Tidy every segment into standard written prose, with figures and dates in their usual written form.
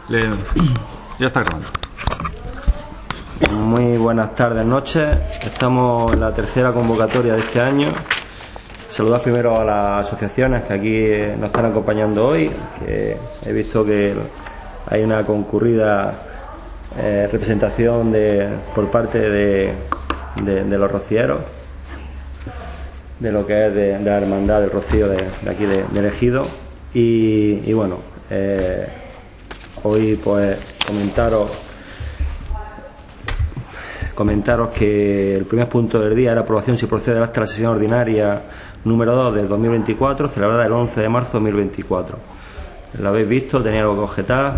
Ya está grabando. Muy buenas tardes, noches. Estamos en la tercera convocatoria de este año. Saludar primero a las asociaciones que aquí nos están acompañando hoy, que he visto que hay una concurrida representación por parte de los rocieros, de lo que es de la hermandad del Rocío de aquí de Ejido. Y bueno, hoy pues comentaros que el primer punto del día era aprobación si procede del acta de la sesión ordinaria número 2 de 2024, celebrada el 11 de marzo de 2024. ¿Lo habéis visto? ¿Tenía algo que objetar?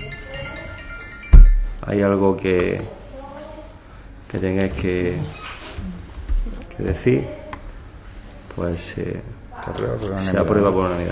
¿Hay algo que tengáis que decir? Pues se aprueba por unanimidad.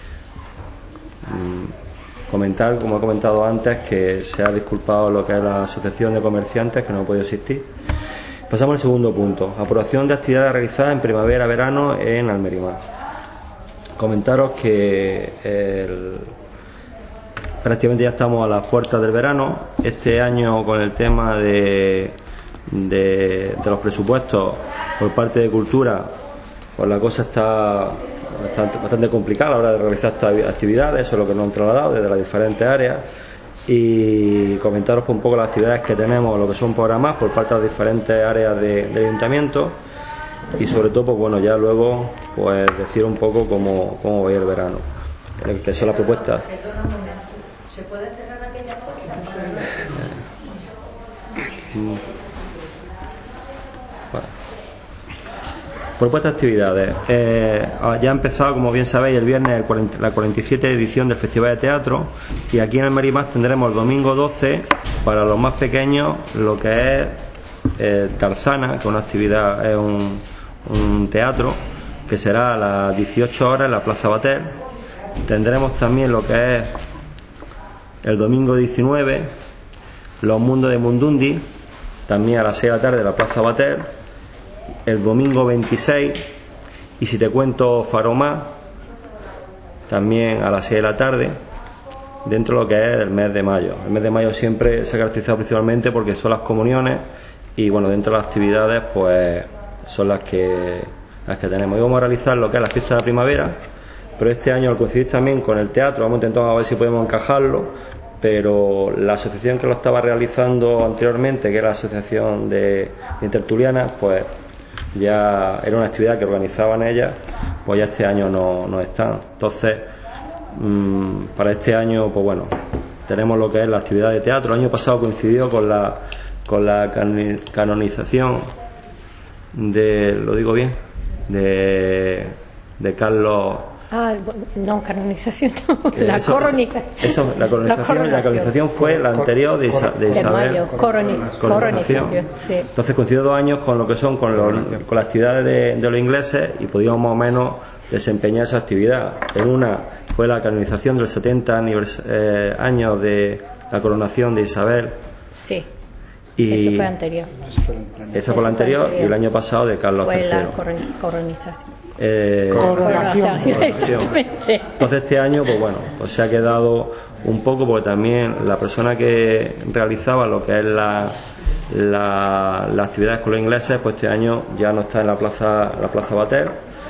Comentar, como he comentado antes, que se ha disculpado lo que es la asociación de comerciantes, que no ha podido asistir. Pasamos al segundo punto: aprobación de actividades realizadas en primavera-verano en Almerimar. Comentaros que prácticamente ya estamos a las puertas del verano. Este año, con el tema de los presupuestos por parte de Cultura, pues la cosa está bastante complicada a la hora de realizar estas actividades. Eso es lo que nos han trasladado desde las diferentes áreas, y comentaros un poco las actividades que tenemos, lo que son programas por parte de las diferentes áreas del ayuntamiento, y sobre todo pues bueno, ya luego pues decir un poco cómo va a ir el verano, que son las propuestas. ¿Se puede cerrar aquella puerta? Propuestas de actividades. Ya ha empezado, como bien sabéis, el viernes la 47 edición del Festival de Teatro, y aquí en Almerimar tendremos el domingo 12 para los más pequeños lo que es Tarzana, que es una actividad, es un teatro que será a las 18 horas en la Plaza Bater. Tendremos también lo que es el domingo 19 Los Mundos de Mundundi, también a las 6 de la tarde en la Plaza Bater. El domingo 26 Y si te cuento Faromá, también a las 6 de la tarde, dentro de lo que es el mes de mayo. El mes de mayo siempre se ha caracterizado principalmente porque son las comuniones, y bueno, dentro de las actividades pues son las que tenemos. Y vamos a realizar lo que es la fiesta de la primavera, pero este año, al coincidir también con el teatro, vamos a intentar a ver si podemos encajarlo, pero la asociación que lo estaba realizando anteriormente, que era la asociación de tertulianas, pues ya era una actividad que organizaban ellas, pues ya este año no están. Entonces, para este año, pues bueno, tenemos lo que es la actividad de teatro. El año pasado coincidió con la canonización ¿lo digo bien? De Carlos. No, canonización no, la coronización. La canonización fue la anterior de Isabel. Coronización, sí. Entonces coincidió 2 años con lo que son con las actividades de los ingleses, y podíamos más o menos desempeñar esa actividad. En una fue la canonización del 70 años de la coronación de Isabel. Sí. Y eso fue anterior. Esa fue la anterior, y el año pasado de Carlos III. Fue la coronización. Entonces este año pues bueno, pues se ha quedado un poco, porque también la persona que realizaba lo que es las actividades con los ingleses, pues este año ya no está en la plaza Bater,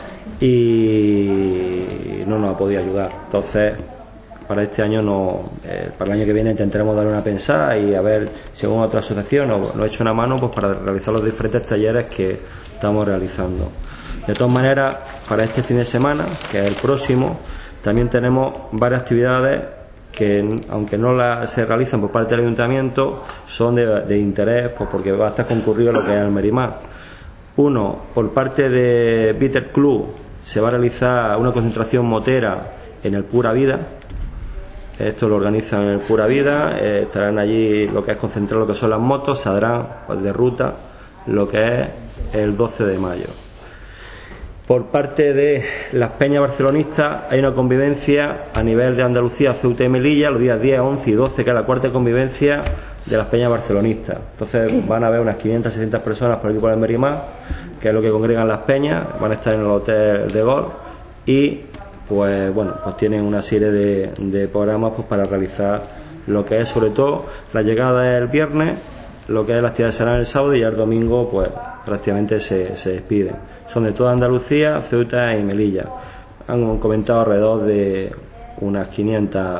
y no nos ha podido ayudar. Entonces para este año para el año que viene intentaremos darle una pensada y a ver si alguna otra asociación nos echa una mano pues para realizar los diferentes talleres que estamos realizando. De todas maneras, para este fin de semana, que es el próximo, también tenemos varias actividades que, aunque no se realizan por parte del ayuntamiento, son de interés, pues porque va a estar concurrido lo que es Almerimar. Uno, por parte de Bitter Club, se va a realizar una concentración motera en el Pura Vida. Esto lo organizan en el Pura Vida. Estarán allí lo que es concentrar lo que son las motos, saldrán pues, de ruta lo que es el 12 de mayo. Por parte de las peñas barcelonistas hay una convivencia a nivel de Andalucía, Ceuta y Melilla los días 10, 11 y 12, que es la cuarta convivencia de las peñas barcelonistas. Entonces van a haber unas 500, 600 personas por aquí por Almerimar, que es lo que congregan las peñas. Van a estar en el hotel de golf, y pues bueno, pues tienen una serie de programas pues para realizar lo que es sobre todo la llegada del viernes, lo que es la actividad será el sábado, y ya el domingo pues prácticamente se despiden. Son de toda Andalucía, Ceuta y Melilla. Han comentado alrededor de unas 500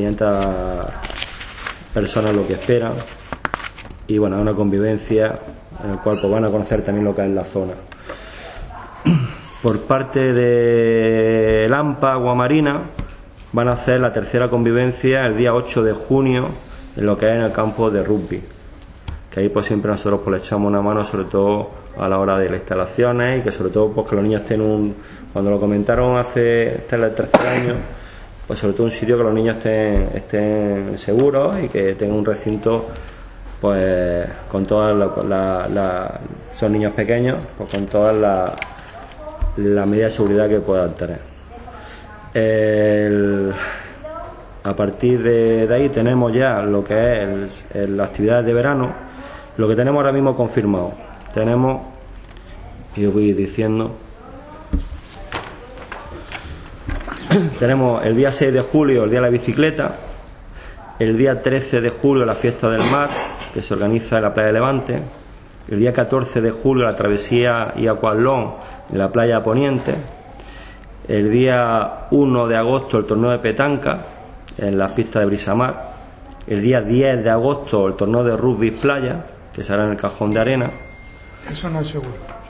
personas lo que esperan, y bueno, es una convivencia en la cual pues van a conocer también lo que es la zona. Por parte de Lampa, Guamarina, van a hacer la tercera convivencia el día 8 de junio en lo que es en el campo de rugby, que ahí pues siempre nosotros pues le echamos una mano, sobre todo a la hora de las instalaciones, y que sobre todo pues que los niños estén cuando lo comentaron este es el tercer año, pues sobre todo un sitio que los niños estén seguros y que tengan un recinto pues con todas son niños pequeños, pues con todas las medidas de seguridad que puedan tener. A partir de ahí tenemos ya lo que es las actividades de verano. Lo que tenemos ahora mismo confirmado, tenemos, y os voy diciendo, tenemos el día 6 de julio el día de la bicicleta, el día 13 de julio la fiesta del mar, que se organiza en la playa de Levante, el día 14 de julio la travesía y aquatlón en la playa Poniente, el día 1 de agosto el torneo de petanca en las pistas de Brisamar, el día 10 de agosto el torneo de rugby playa, que será en el Cajón de Arena. Eso no es seguro.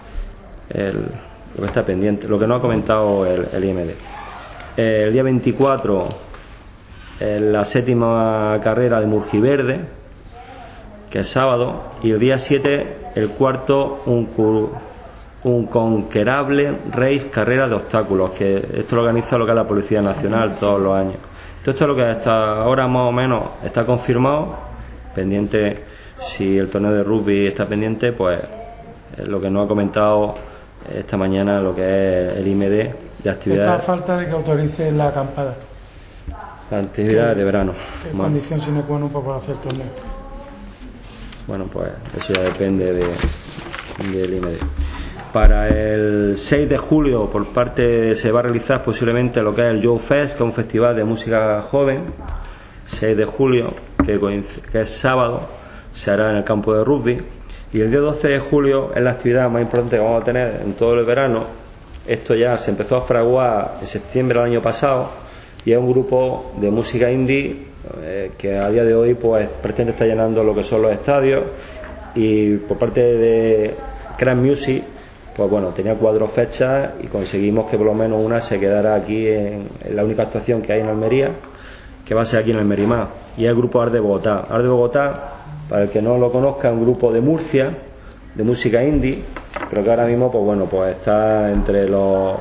Lo que está pendiente, lo que no ha comentado el IMD. El día 24 la séptima carrera de Murgiverde, que es sábado, y el día 7 el cuarto un conquerable race carrera de obstáculos, que esto lo organiza lo que es la Policía Nacional todos los años. Esto es lo que hasta ahora más o menos está confirmado, pendiente si el torneo de rugby está pendiente, pues lo que nos ha comentado esta mañana lo que es el IMD de actividades. Está a falta de que autorice la acampada. La actividad de verano. ¿Qué condición sine qua non para hacer torneo? Bueno, pues eso ya depende del IMD. Para el 6 de julio por parte se va a realizar posiblemente lo que es el Joe Fest, que es un festival de música joven. 6 de julio, que es sábado, se hará en el campo de rugby. Y el día 12 de julio es la actividad más importante que vamos a tener en todo el verano. Esto ya se empezó a fraguar en septiembre del año pasado, y es un grupo de música indie que a día de hoy pues pretende estar llenando lo que son los estadios. Y por parte de Crash Music, pues bueno, tenía 4 fechas y conseguimos que por lo menos una se quedara aquí en la única actuación que hay en Almería, que va a ser aquí en el Merimá, y es el grupo Art de Bogotá. Art de Bogotá, para el que no lo conozca, es un grupo de Murcia de música indie, pero que ahora mismo pues bueno, pues está entre los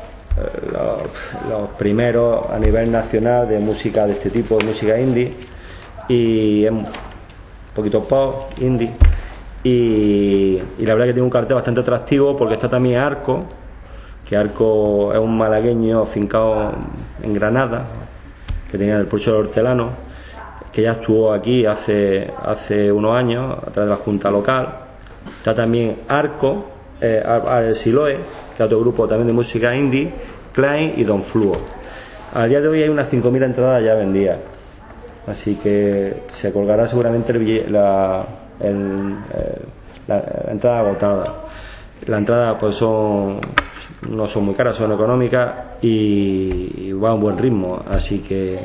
primeros a nivel nacional de música de este tipo, de música indie, y es un poquito pop indie, y la verdad que tiene un cartel bastante atractivo, porque está también Arco, que Arco es un malagueño afincado en Granada, que tenía el Pulso del Hortelano, que ya estuvo aquí hace unos años a través de la Junta Local. Está también Arco, Siloe, que es otro grupo también de música indie, Klein y Don Fluo. A día de hoy hay unas 5.000 entradas ya vendidas, así que se colgará seguramente la entrada agotada. Las entradas pues no son muy caras, son económicas y va a un buen ritmo, así que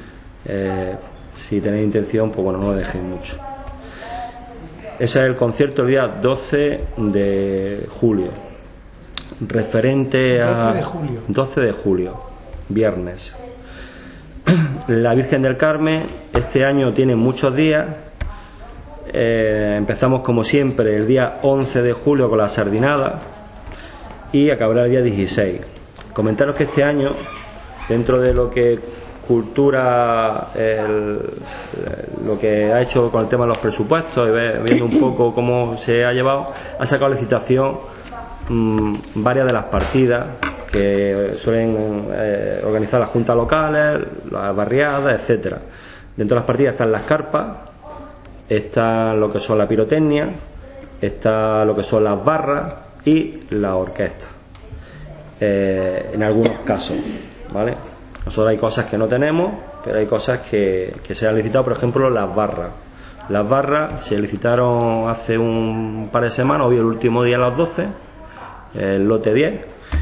si tenéis intención, pues bueno, no lo dejéis mucho. Ese es el concierto el día 12 de julio. Referente a 12 de julio, viernes. La Virgen del Carmen este año tiene muchos días. Empezamos como siempre el día 11 de julio con la sardinada y acabará el día 16. Comentaros que este año, dentro de lo que cultura, lo que ha hecho con el tema de los presupuestos y viendo un poco cómo se ha llevado, ha sacado licitación varias de las partidas que suelen organizar las juntas locales, las barriadas, etcétera. Dentro de las partidas están las carpas, está lo que son la pirotecnia, está lo que son las barras y la orquesta, en algunos casos, ¿vale? Nosotros hay cosas que no tenemos, pero hay cosas que se han licitado, por ejemplo las barras. Las barras se licitaron hace un par de semanas, hoy el último día a las 12, el lote 10,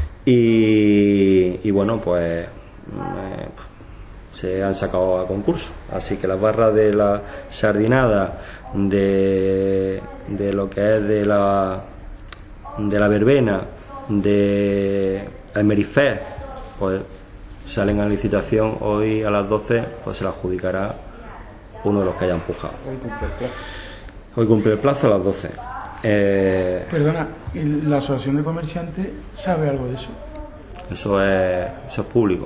y bueno, pues se han sacado a concurso. Así que las barras de la sardinada, de lo que es de la verbena, de Almerifé, pues salen a licitación hoy a las 12, pues se la adjudicará uno de los que haya empujado. Hoy cumple el plazo a las 12. Perdona, ¿la asociación de comerciantes sabe algo de eso? Eso es público.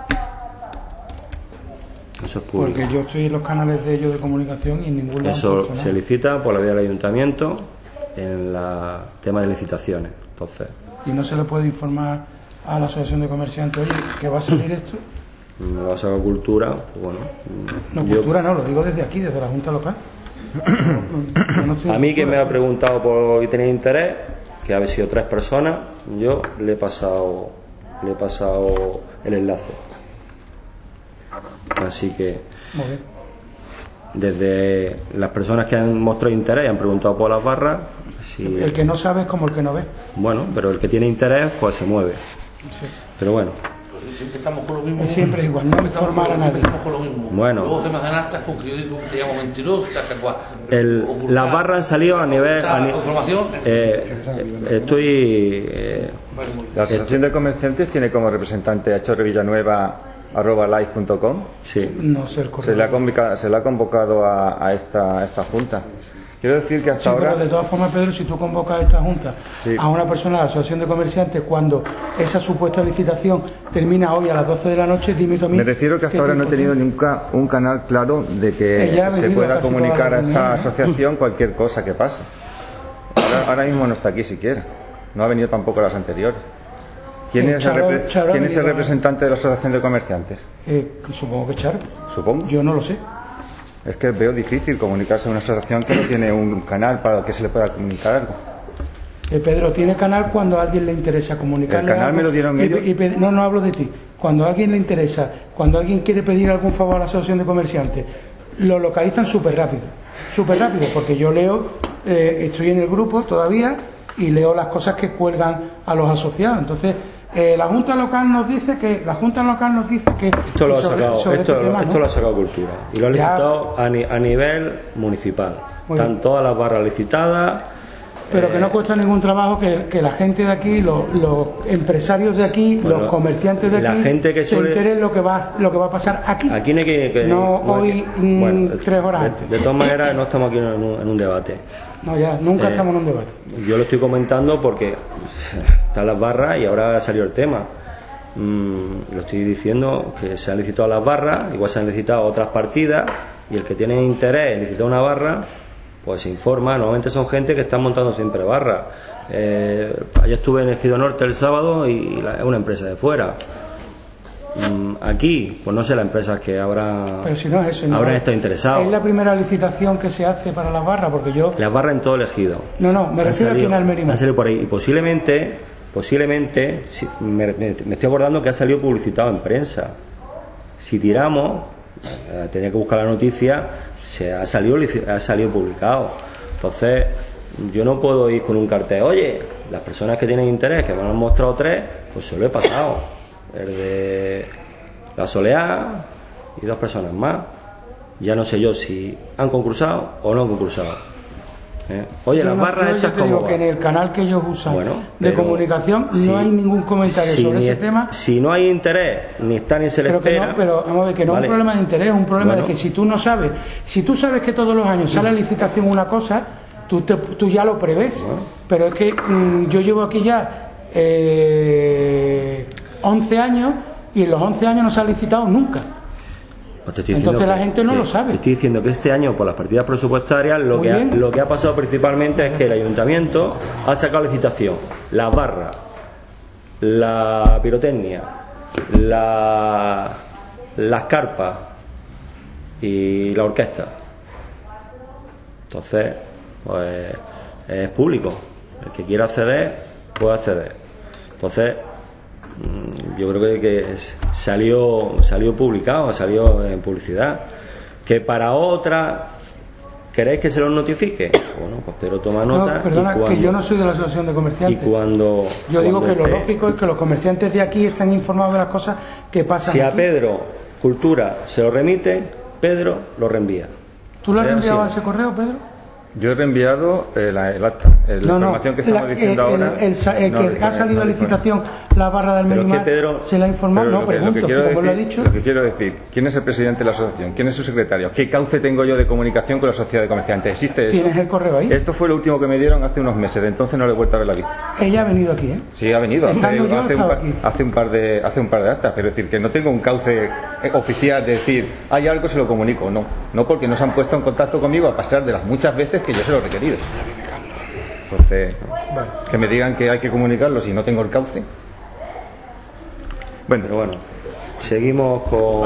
Eso es público. Porque yo estoy en los canales de ellos de comunicación y en ningún lado. Eso se licita por la vía del ayuntamiento en el tema de licitaciones. Entonces, y no se le puede informar a la asociación de comerciantes, oye, que va a salir esto. No va a ser cultura, pues bueno. No, cultura no, lo digo desde aquí, desde la Junta Local. A mí que me ha preguntado por si tenía interés, que ha sido 3 personas, yo le he pasado el enlace. Así que muy bien. Desde las personas que han mostrado interés y han preguntado por las barras, si... El que no sabe es como el que no ve. Bueno, pero el que tiene interés pues se mueve. Sí. Pero bueno, Siempre estamos con lo mismo. Siempre igual, no informar a nadie. Estamos con lo mismo. Bueno. Luego te me hacen actas porque yo digo que te llamo mentiroso, las barras han salido a nivel... La Asociación de Comerciantes tiene como representante a chorrevillanueva@live.com. Sí. No ser correcto. Se le ha convocado a esta junta. Quiero decir que hasta Sí, ahora... pero de todas formas, Pedro, si tú convocas a esta junta Sí. a una persona de la asociación de comerciantes cuando esa supuesta licitación termina hoy a las 12 de la noche, dime tú a mí. Me refiero que hasta ahora no he tenido nunca un canal claro de que Ella ha se venido pueda casi comunicar a todas las esta reuniones. asociación cualquier cosa que pase. Ahora mismo no está aquí siquiera. No ha venido tampoco las anteriores. ¿Quién es el representante de la Asociación de Comerciantes? Supongo que Charo. Supongo. Yo no lo sé. Es que veo difícil comunicarse a una asociación que no tiene un canal para que se le pueda comunicar algo. Pedro, tiene canal cuando a alguien le interesa comunicarle El canal algo. me lo dieron ellos. No hablo de ti. Cuando a alguien le interesa, cuando alguien quiere pedir algún favor a la asociación de comerciantes, lo localizan súper rápido, porque yo leo, estoy en el grupo todavía y leo las cosas que cuelgan a los asociados. Entonces, la Junta Local nos dice que esto lo ha sacado Cultura y lo ha licitado a nivel municipal. Están todas las barras licitadas. Pero que no cuesta ningún trabajo que la gente de aquí, los empresarios de aquí, bueno, los comerciantes de aquí, la gente que se enteren lo que va a pasar aquí. Aquí no hay que hoy, 3 horas antes. De todas maneras, no estamos aquí en un debate. No, ya, nunca estamos en un debate. Yo lo estoy comentando porque están las barras y ahora ha salido el tema. Lo estoy diciendo que se han licitado las barras, igual se han licitado otras partidas, y el que tiene interés en licitar una barra, pues se informa. Normalmente son gente que está montando siempre barras. Ayer estuve en Ejido Norte el sábado y es una empresa de fuera. Aquí, pues no sé las empresas que habrán estado interesados. Es la primera licitación que se hace para las barras, porque yo... Las barras en todo el ejido. No, me refiero aquí en Almería. Han salido por ahí y posiblemente me estoy acordando que ha salido publicitado en prensa. Si tiramos, tenía que buscar la noticia, ha salido publicado. Entonces, yo no puedo ir con un cartel, oye, las personas que tienen interés, que me han mostrado 3, pues se lo he pasado. El de la Soleá y 2 personas más. Ya no sé yo si han concursado o no han concursado. Oye, las barras estas como... Yo digo que en el canal que ellos usan de comunicación no hay ningún comentario sobre ese tema. Si no hay interés, ni está ni se le espera... Pero vamos a ver, que no es un problema de interés, es un problema de que si tú no sabes... Si tú sabes que todos los años sale a licitación una cosa, tú ya lo prevés. Pero es que yo llevo aquí ya 11 años y en los 11 años no se ha licitado nunca. Entonces la gente no lo sabe. Estoy diciendo que este año por las partidas presupuestarias lo que ha pasado principalmente es que el ayuntamiento ha sacado licitación las barras, la pirotecnia, las carpas y la orquesta. Entonces pues es público, el que quiera acceder puede acceder. Entonces yo creo que salió publicado, salió en publicidad. Que para otra ¿queréis que se los notifique? Bueno, pues Pedro toma nota. No, perdona, que yo no soy de la Asociación de Comerciantes. Yo digo que lo lógico es que los comerciantes de aquí están informados de las cosas que pasan si aquí. A Pedro Cultura se lo remite, Pedro lo reenvía. ¿Tú lo has reenviado a ese correo, Pedro? Yo he reenviado el acta, la información que estamos diciendo ahora. El que ha salido a licitación la barra del Merimar, ¿se la ha informado? No, pregunto, como lo ha dicho. Lo que quiero decir, ¿quién es el presidente de la asociación? ¿Quién es su secretario? ¿Qué cauce tengo yo de comunicación con la sociedad de comerciantes? ¿Existe eso? ¿Tienes el correo ahí? Esto fue lo último que me dieron hace unos meses, entonces no le he vuelto a ver la vista. Ella ha venido aquí, ¿eh? Sí, ha venido hace un par de actas, pero es decir, que no tengo un cauce oficial de decir, hay algo, se lo comunico. No, porque no se han puesto en contacto conmigo a pesar de las muchas veces que yo se lo he requerido. Entonces, que me digan que hay que comunicarlo si no tengo el cauce. Bueno, pero bueno, seguimos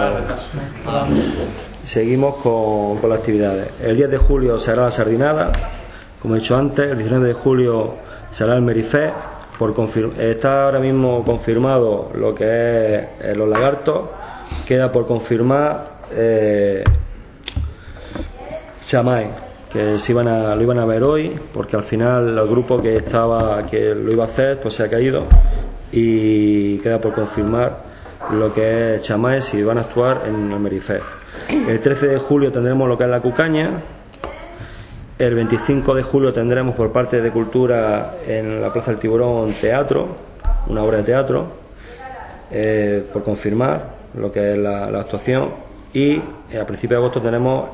con las actividades. El 10 de julio será la sardinada, como he dicho antes. El 19 de julio será el Merifé. Está ahora mismo confirmado lo que es los lagartos. Queda por confirmar Chamay, que lo iban a ver hoy, porque al final el grupo que lo iba a hacer pues se ha caído, y queda por confirmar lo que es Chamay, si van a actuar en el Merifé. El 13 de julio tendremos lo que es la Cucaña. El 25 de julio tendremos por parte de Cultura en la Plaza del Tiburón teatro, una obra de teatro, por confirmar lo que es la actuación. Y a principios de agosto tenemos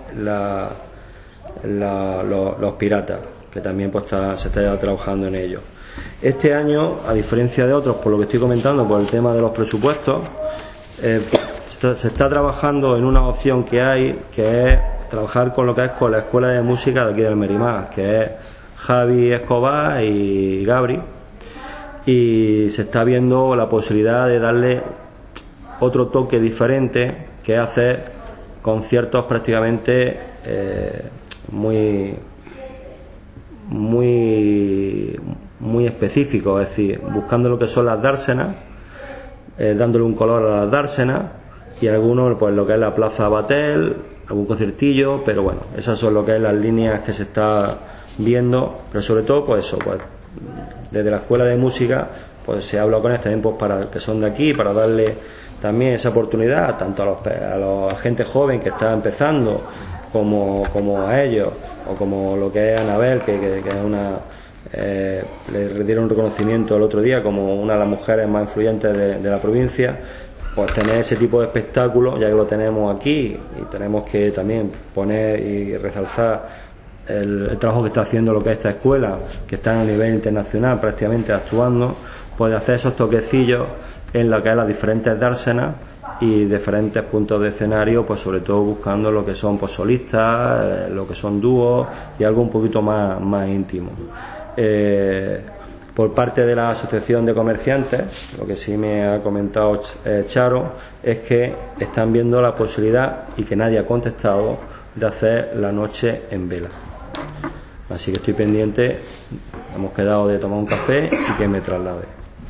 los piratas, que también pues se está trabajando en ello. Este año, a diferencia de otros, por lo que estoy comentando, por el tema de los presupuestos, se está trabajando en una opción que hay, que es trabajar con lo que es con la escuela de música de aquí del Merimar, que es Javi Escobar y Gabri, y se está viendo la posibilidad de darle otro toque diferente, que es hacer conciertos prácticamente muy específicos, es decir, buscando lo que son las dársenas, dándole un color a las dársenas, y algunos pues lo que es la Plaza Batel, algún conciertillo, pero bueno, esas son lo que es las líneas que se está viendo. Pero sobre todo pues eso, pues desde la escuela de música pues se habla con ellos también, pues para que son de aquí, para darle también esa oportunidad tanto a la gente joven que está empezando, como a ellos, o como lo que es Anabel, que es una le dieron un reconocimiento el otro día como una de las mujeres más influyentes de la provincia. Pues tener ese tipo de espectáculo, ya que lo tenemos aquí, y tenemos que también poner y resalzar el trabajo que está haciendo lo que es esta escuela, que está a nivel internacional prácticamente actuando, pues hacer esos toquecillos en lo que es las diferentes dársenas y diferentes puntos de escenario, pues sobre todo buscando lo que son pues solistas, lo que son dúos y algo un poquito más íntimo. Por parte de la Asociación de Comerciantes, lo que sí me ha comentado Charo, es que están viendo la posibilidad, y que nadie ha contestado, de hacer la noche en vela. Así que estoy pendiente, hemos quedado de tomar un café y que me traslade.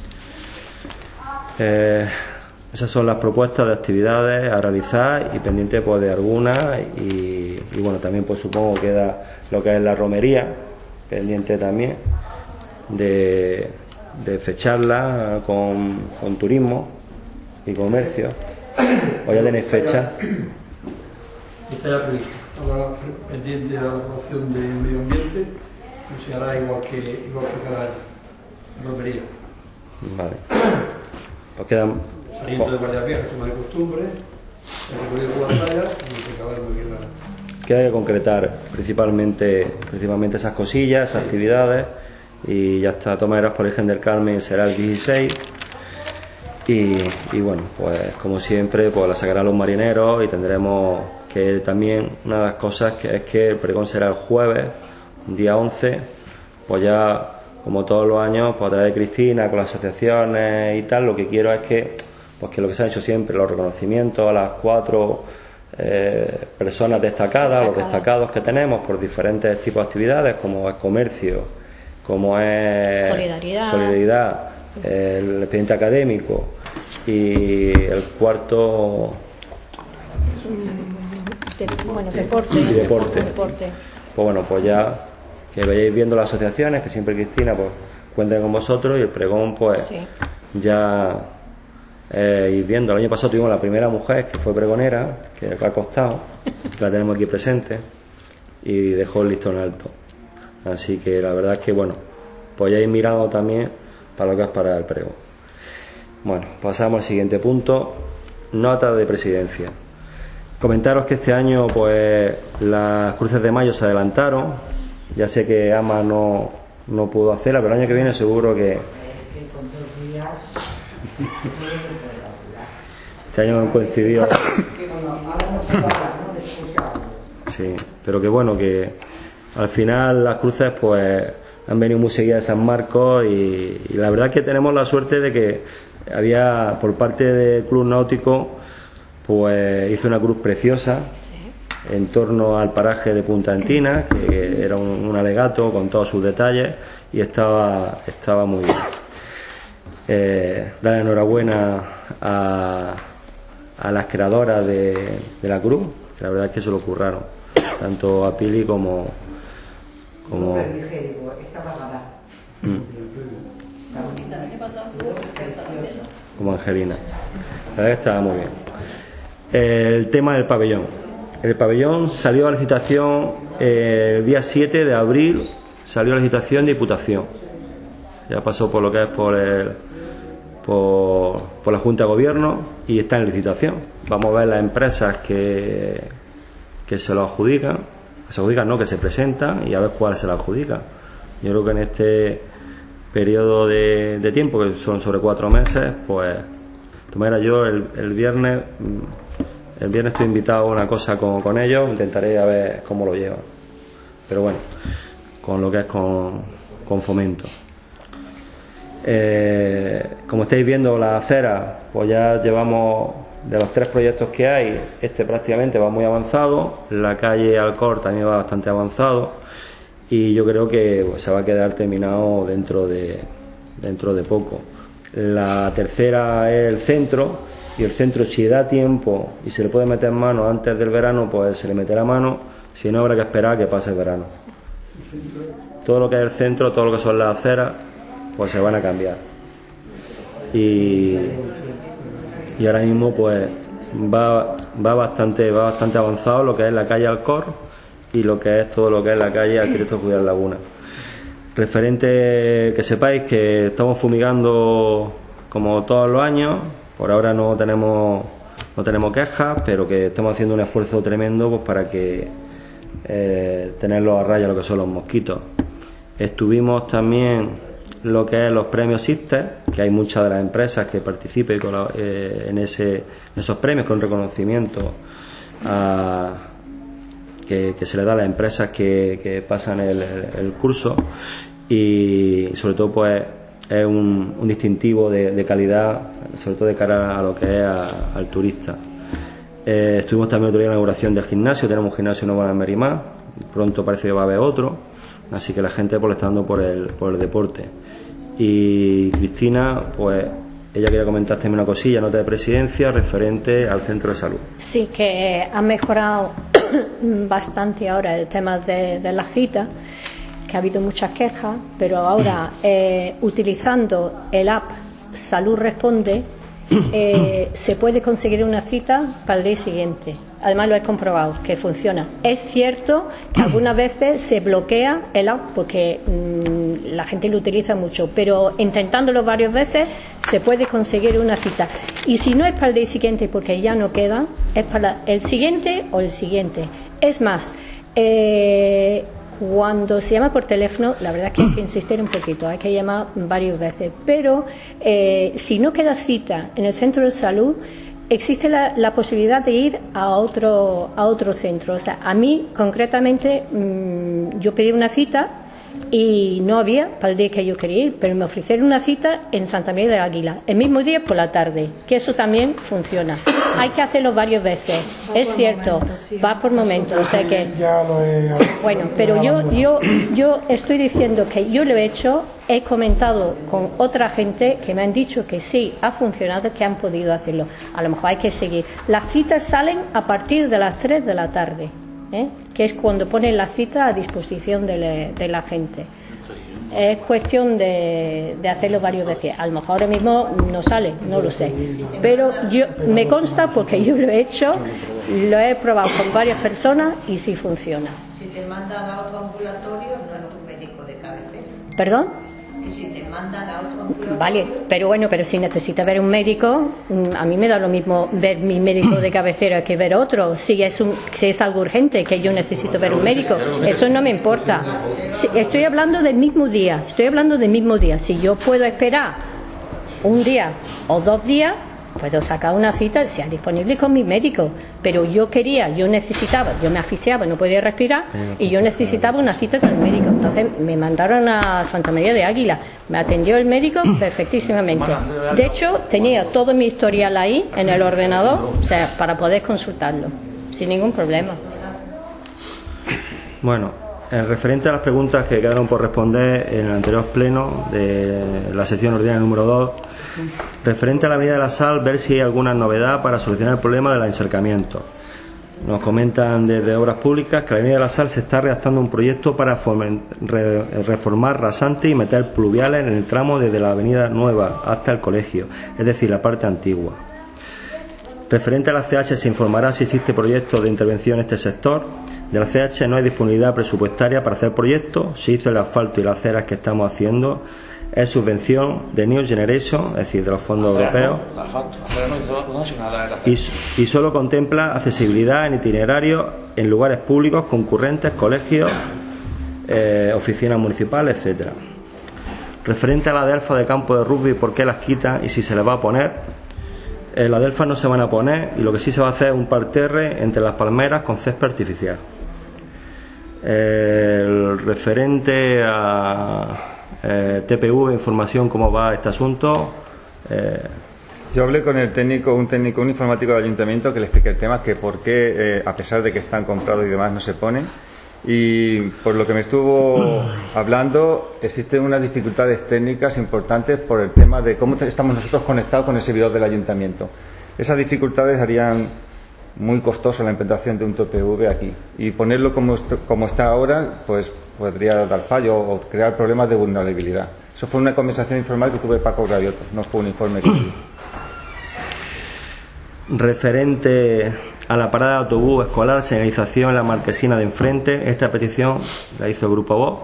Esas son las propuestas de actividades a realizar, y pendiente pues de algunas, y bueno, también pues supongo que queda lo que es la romería, pendiente también de fecharla con turismo y comercio. ¿O ya tenéis fecha? Está ya previsto. Ahora pendiente de la aprobación de medio ambiente, pues se hará igual que cada año. Romería. Vale. Pues quedan. Saliendo de Guardia Vieja, como de costumbre, el recorrido por la playa y que cada uno quiera. Queda que concretar principalmente esas cosillas, esas actividades. Y ya está. Tomateras por Virgen del Carmen será el 16, y bueno, pues como siempre pues la sacarán los marineros, y tendremos que también una de las cosas que es que el pregón será el jueves, día 11, pues ya como todos los años, pues a través de Cristina, con las asociaciones y tal, lo que quiero es que lo que se ha hecho siempre, los reconocimientos a las 4 personas destacadas, los destacados que tenemos por diferentes tipos de actividades, como es comercio, como es solidaridad, el expediente académico y el cuarto deporte. Pues bueno, pues ya que vayáis viendo las asociaciones, que siempre Cristina pues cuenten con vosotros, y el pregón pues sí. Ya ir viendo. El año pasado tuvimos la primera mujer que fue pregonera, que ha costado, la tenemos aquí presente, y dejó el listón alto. Así que la verdad es que bueno, pues ya ir mirando también para lo que es para el pregón. Bueno, pasamos al siguiente punto, nota de presidencia. Comentaros que este año pues las cruces de mayo se adelantaron. Ya sé que Ama no pudo hacerla, pero el año que viene seguro que este año no coincidió. Sí, pero que bueno, que al final las cruces pues han venido muy seguidas de San Marcos, y la verdad es que tenemos la suerte de que había por parte del Club Náutico, pues hizo una cruz preciosa en torno al paraje de Punta Antina, que era un alegato con todos sus detalles, y estaba muy bien. Darle enhorabuena a las creadoras de la cruz, que la verdad es que se lo curraron, tanto a Pili como Angelina. La verdad que estaba muy bien. El tema del pabellón. El pabellón salió a licitación el día 7 de abril, salió a licitación de Diputación. Ya pasó por lo que es por la Junta de Gobierno y está en licitación. Vamos a ver las empresas que se lo adjudican, que se presentan, y a ver cuál se la adjudica. Yo creo que en este periodo de tiempo, que son sobre 4 meses, pues de manera yo el viernes estoy invitado a una cosa con ellos, intentaré a ver cómo lo llevan, pero bueno, con lo que es con Fomento. Como estáis viendo, la acera, pues ya llevamos, de los 3 proyectos que hay, este prácticamente va muy avanzado, la calle Alcor también va bastante avanzado, y yo creo que pues, se va a quedar terminado dentro de poco. La tercera es el centro, y el centro, si da tiempo y se le puede meter mano antes del verano, pues se le meterá mano, si no habrá que esperar a que pase el verano. Todo lo que es el centro, todo lo que son las aceras, pues se van a cambiar, y ahora mismo pues va bastante avanzado lo que es la calle Alcor y lo que es todo lo que es la calle Arquitecto Julián Laguna. Referente, que sepáis que estamos fumigando como todos los años. Por ahora no tenemos quejas, pero que estamos haciendo un esfuerzo tremendo pues para que tenerlos a raya lo que son los mosquitos. Estuvimos también lo que es los premios SISTER, que hay muchas de las empresas que participen en esos premios, con reconocimiento que se le da a las empresas que pasan el curso, y sobre todo pues es un distintivo de calidad, sobre todo de cara a lo que es al turista. Estuvimos también otro día en la inauguración del gimnasio. Tenemos un gimnasio nuevo en Merimá, pronto parece que va a haber otro, así que la gente pues le está dando por el deporte. Y Cristina, pues ella quería comentar también una cosilla, nota de presidencia referente al centro de salud. Sí, que ha mejorado bastante ahora el tema de las citas, que ha habido muchas quejas, pero ahora utilizando el app Salud Responde se puede conseguir una cita para el día siguiente. Además lo he comprobado que funciona. Es cierto que algunas veces se bloquea el app porque la gente lo utiliza mucho, pero intentándolo varias veces se puede conseguir una cita. Y si no es para el día siguiente porque ya no queda, es para el siguiente o el siguiente. Es más, cuando se llama por teléfono, la verdad es que hay que insistir un poquito, hay que llamar varias veces, pero si no queda cita en el centro de salud, existe la posibilidad de ir a otro centro. O sea, a mí concretamente yo pedí una cita y no había para el día que yo quería ir, pero me ofrecieron una cita en Santa María de Águila, el mismo día por la tarde, que eso también funciona. Hay que hacerlo varias veces, es cierto, va por momentos, o sea que... Bueno, pero yo estoy diciendo que yo lo he hecho, he comentado con otra gente que me han dicho que sí, ha funcionado, que han podido hacerlo. A lo mejor hay que seguir. Las citas salen a partir de las 3 de la tarde. Que es cuando ponen la cita a disposición de la gente. Es cuestión de hacerlo varias veces. A lo mejor ahora mismo no sale, no lo sé, pero me consta porque yo lo he hecho, lo he probado con varias personas y sí funciona. Si te mandan a otro ambulatorio, no es tu médico de cabecera. ¿Perdón? Que si te mandan a otro ambulatorio... Vale, pero bueno, pero si necesitas ver un médico, a mí me da lo mismo ver mi médico de cabecera que ver otro. Si es algo urgente, que yo necesito ver un médico, eso no me importa. Estoy hablando del mismo día, Si yo puedo esperar un día o 2 días, puedo sacar una cita, sea disponible con mi médico, pero yo me asfixiaba, no podía respirar y yo necesitaba una cita con el médico. Entonces me mandaron a Santa María de Águila, me atendió el médico perfectísimamente. De hecho, tenía todo mi historial ahí en el ordenador, o sea, para poder consultarlo sin ningún problema. Bueno, referente a las preguntas que quedaron por responder en el anterior pleno de la sección ordinaria número 2, referente a la avenida de la Sal, ver si hay alguna novedad para solucionar el problema de los encharcamientos. Nos comentan desde Obras Públicas que la avenida de la Sal se está redactando un proyecto para reformar rasantes y meter pluviales en el tramo desde la avenida Nueva hasta el colegio, es decir, la parte antigua. Referente a la CH, se informará si existe proyecto de intervención en este sector. De la CH no hay disponibilidad presupuestaria para hacer proyectos. Se hizo el asfalto y las aceras que estamos haciendo. Es subvención de New Generation, es decir, de los fondos europeos, y solo contempla accesibilidad en itinerarios en lugares públicos, concurrentes, colegios, oficinas municipales, etcétera. Referente a la delfa de campo de rugby, ¿por qué las quitan y si se les va a poner? Las delfas no se van a poner y lo que sí se va a hacer es un parterre entre las palmeras con césped artificial. Referente a TPV, información, cómo va este asunto. Yo hablé con un informático del ayuntamiento que le expliqué el tema, que por qué, a pesar de que están comprados y demás, no se ponen. Y por lo que me estuvo hablando, existen unas dificultades técnicas importantes por el tema de cómo estamos nosotros conectados con el servidor del ayuntamiento. Esas dificultades harían muy costosa la implantación de un TPV aquí, y ponerlo como está ahora pues podría dar fallo o crear problemas de vulnerabilidad. Eso fue una conversación informal que tuve Paco Gravioto, no fue un informe que tuve. Referente a la parada de autobús escolar, señalización en la marquesina de enfrente, esta petición la hizo el Grupo Vox.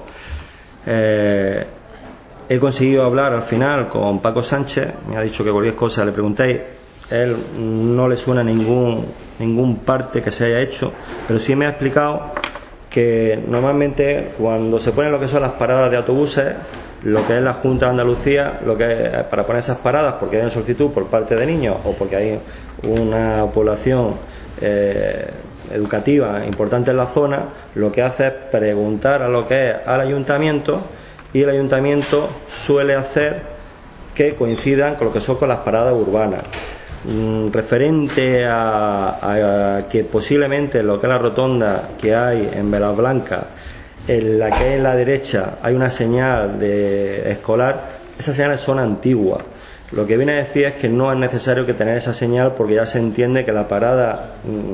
He conseguido hablar al final con Paco Sánchez, me ha dicho que cualquier cosa le preguntéis. Él no le suena ningún parte que se haya hecho, pero sí me ha explicado que normalmente cuando se ponen lo que son las paradas de autobuses, lo que es la Junta de Andalucía, lo que es para poner esas paradas porque hay una solicitud por parte de niños o porque hay una población educativa importante en la zona, lo que hace es preguntar a lo que es al ayuntamiento, y el ayuntamiento suele hacer que coincidan con lo que son con las paradas urbanas. Referente a que posiblemente lo que es la rotonda que hay en Velas Blancas, en la que es la derecha hay una señal de escolar, esas señales son antiguas. Lo que viene a decir es que no es necesario que tener esa señal, porque ya se entiende que la parada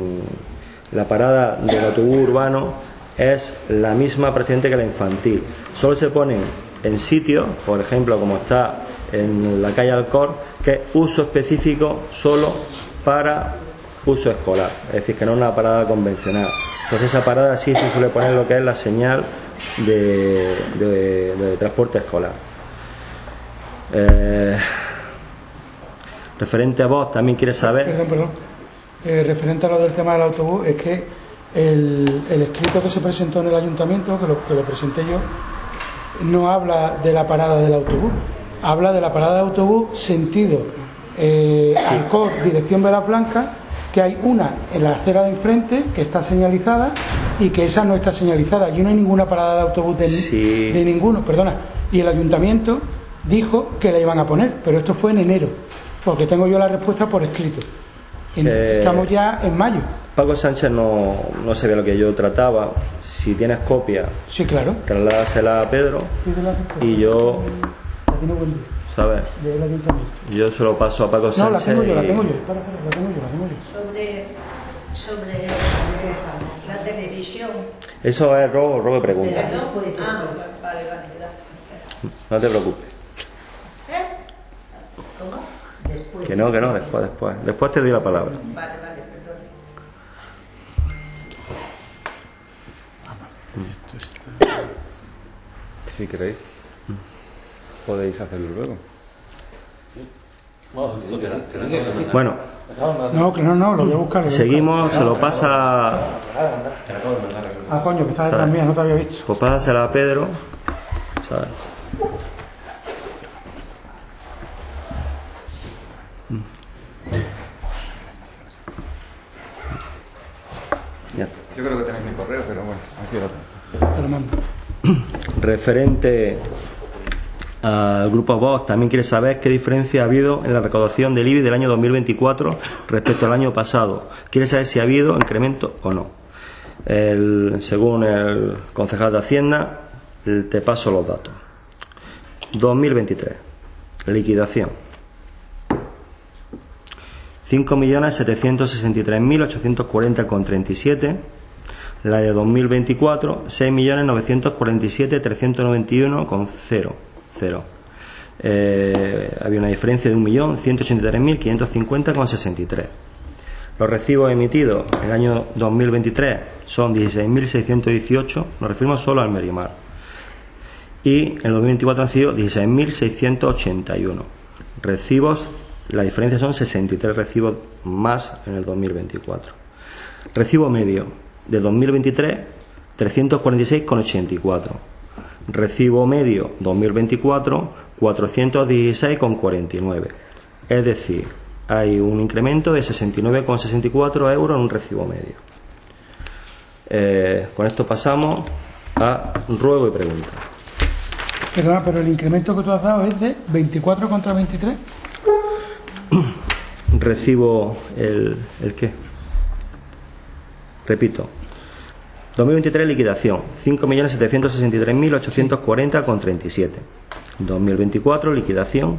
del autobús urbano es la misma prácticamente que la infantil. Solo se ponen en sitios, por ejemplo como está en la calle Alcor, que es uso específico solo para uso escolar, es decir, que no es una parada convencional. Entonces esa parada sí se suele poner lo que es la señal de transporte escolar. Referente a vos, también quieres saber. Perdón. Referente a lo del tema del autobús, es que el escrito que se presentó en el ayuntamiento, que lo presenté yo, no habla de la parada del autobús, habla de la parada de autobús sentido Alcor, dirección Velas Blancas, que hay una en la acera de enfrente que está señalizada y que esa no está señalizada. Allí no hay ninguna parada de autobús de ninguno, perdona. Y el ayuntamiento dijo que la iban a poner, pero esto fue en enero, porque tengo yo la respuesta por escrito. Estamos ya en mayo. Paco Sánchez no sabía lo que yo trataba. Si tienes copia, sí, claro, trasládasela a Pedro y yo, ¿sabes? Yo se lo paso a Paco Sánchez. No, la tengo yo. Sobre la televisión. Eso es robo de preguntas. Vale. No te preocupes. ¿Cómo? Después. Que no, después. Después te doy la palabra. Vale, perdón. Si queréis, podéis hacerlo luego. Bueno, no, lo voy a buscar. Seguimos, se lo pasa. Ah, coño, que está detrás mía, no te había visto. Pues pásasela a Pedro, ¿sabes? Ya. Yo creo que tenéis mi correo, pero bueno, aquí lo tengo. Te lo mando. Referente al grupo Vox, también quiere saber qué diferencia ha habido en la recaudación del IBI del año 2024 respecto al año pasado. Quiere saber si ha habido incremento o no. Según el concejal de Hacienda, te paso los datos. 2023, liquidación 5.763.840,37. La de 2024, 6.947.391,00. Había una diferencia de 1.183.550,63. Los recibos emitidos en el año 2023 son 16.618, nos referimos solo al Merimar. Y en el 2024 han sido 16.681 recibos. La diferencia son 63 recibos más en el 2024. Recibo medio de 2023, 346,84. Recibo medio 2024, 416,49. Es decir, hay un incremento de 69,64 euros en un recibo medio. Con esto pasamos a ruego y pregunta. Perdona, pero el incremento que tú has dado es de 24 contra 23. Recibo el ¿qué? Repito. 2023 liquidación 5.763.840,37. 2024 liquidación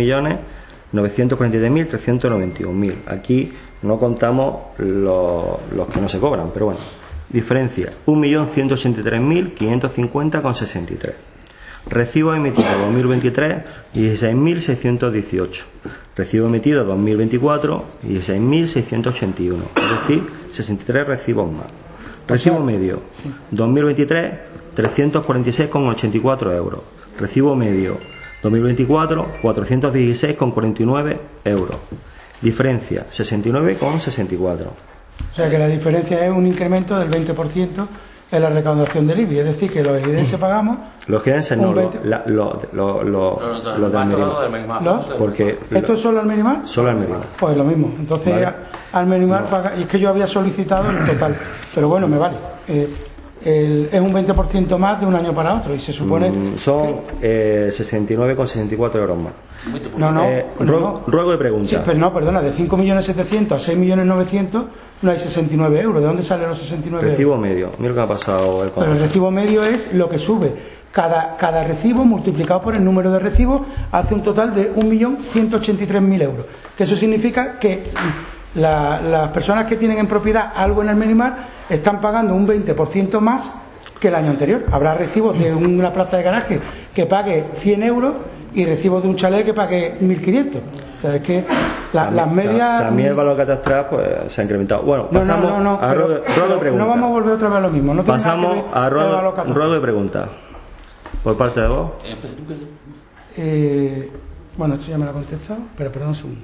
6.943.391.000. Aquí no contamos los que no se cobran, pero bueno. Diferencia 1.183.550,63. Recibo emitido 2023 16.618. Recibo emitido 2024 16.681. Es decir, 63 recibos más. Recibo medio 2023 346,84 euros. Recibo medio 2024 416,49 euros. Diferencia 69,64. O sea que la diferencia es un incremento del 20% en la recaudación del IBI, es decir, que los ejidenses pagamos. Los ejidenses no, los del Merimar. ¿No? Porque ¿Esto es solo al Merimar? Solo al Merimar. Pues lo mismo. Entonces, vale. Al Merimar paga. Y es que yo había solicitado el total. Pero bueno, me vale. Es un 20% más de un año para otro. Y se supone. Son 69,64 euros más. Ruego y pregunta. Sí, pero no, perdona, de 5.700.000 a 6.900.000 no hay 69 euros. ¿De dónde salen los 69 recibo euros? Medio. Mira lo que ha pasado el Pero el recibo medio es lo que sube. Cada recibo multiplicado por el número de recibos hace un total de 1.183.000 euros. Que eso significa que las personas que tienen en propiedad algo en el Merimar están pagando un 20% más que el año anterior. Habrá recibos de una plaza de garaje que pague 100 euros y recibos de un chalet que pague 1.500. O sea, es que las medias. También el valor catastral pues, se ha incrementado. Bueno, pasamos a ruego de pregunta. No vamos a volver otra vez a lo mismo. No pasamos a ruego de pregunta. ¿Por parte de vos? Bueno, esto ya me lo ha contestado, pero perdón un segundo.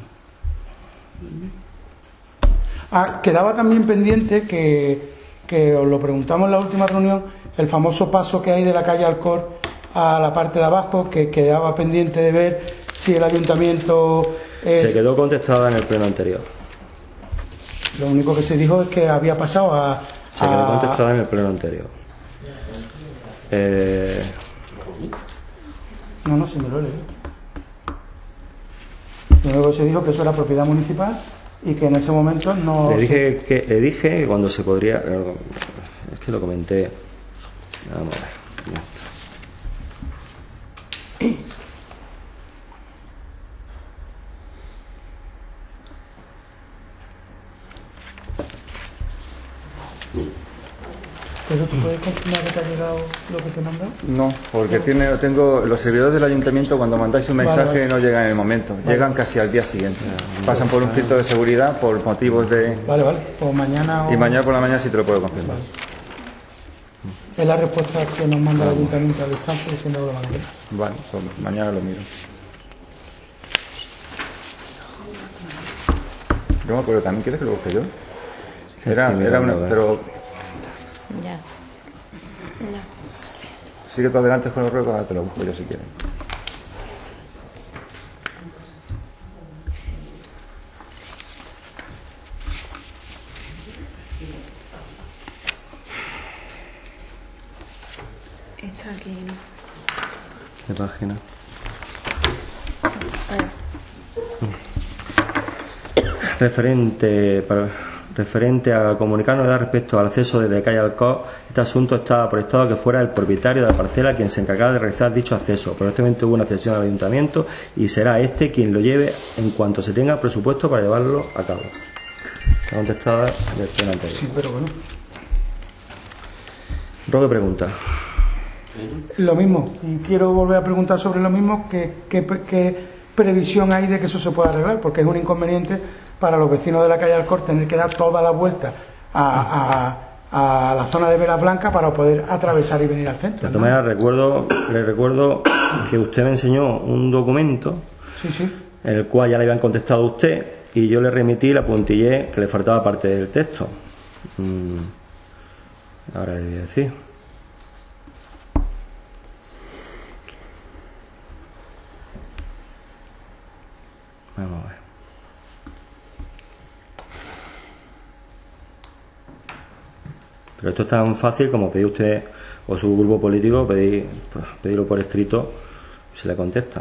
Quedaba también pendiente que os lo preguntamos en la última reunión, el famoso paso que hay de la calle Alcor a la parte de abajo, que quedaba pendiente de ver si el ayuntamiento... Se quedó contestada en el pleno anterior. Lo único que se dijo es que había pasado a... Se quedó contestada en el pleno anterior. No, si me lo he leído. Lo único que se dijo que eso era propiedad municipal y que en ese momento no... Le dije que cuando se podría... Es que lo comenté. Vamos a ver. ¿Pero tú puedes confirmar que te ha llegado lo que te he mandado? No, porque tengo los servidores del ayuntamiento, cuando mandáis un mensaje Vale. no llegan en el momento, llegan casi al día siguiente. Pasan por un filtro de seguridad por motivos de... Vale, pues mañana... Y mañana por la mañana sí te lo puedo confirmar. Es la respuesta que nos manda el ayuntamiento al instante diciendo que lo van a ver. Vale, pues mañana lo miro. Yo me acuerdo también, ¿quieres que lo busque yo? Era una... Pero Ya. sigue tú adelante con los ruegos, ahora te lo busco yo si quieres. Está aquí, ¿no? ¿Qué página? Referente a comunicarnos respecto al acceso desde calle Alcoz, este asunto estaba proyectado a que fuera el propietario de la parcela quien se encargara de realizar dicho acceso. Probablemente hubo una cesión al ayuntamiento y será este quien lo lleve en cuanto se tenga presupuesto para llevarlo a cabo. Está contestada del pleno anterior. Sí, pero bueno. Roque pregunta. Lo mismo, y quiero volver a preguntar sobre lo mismo, ¿qué previsión hay de que eso se pueda arreglar? Porque es un inconveniente para los vecinos de la calle Alcor tener que dar toda la vuelta a la zona de Velas Blancas para poder atravesar y venir al centro. De todas maneras, le recuerdo que usted me enseñó un documento Sí. en el cual ya le habían contestado a usted y yo le remití la puntillé que le faltaba parte del texto. Ahora le voy a decir. Vamos a ver. Pero esto es tan fácil como pedir usted o su grupo político, pedirlo por escrito, se le contesta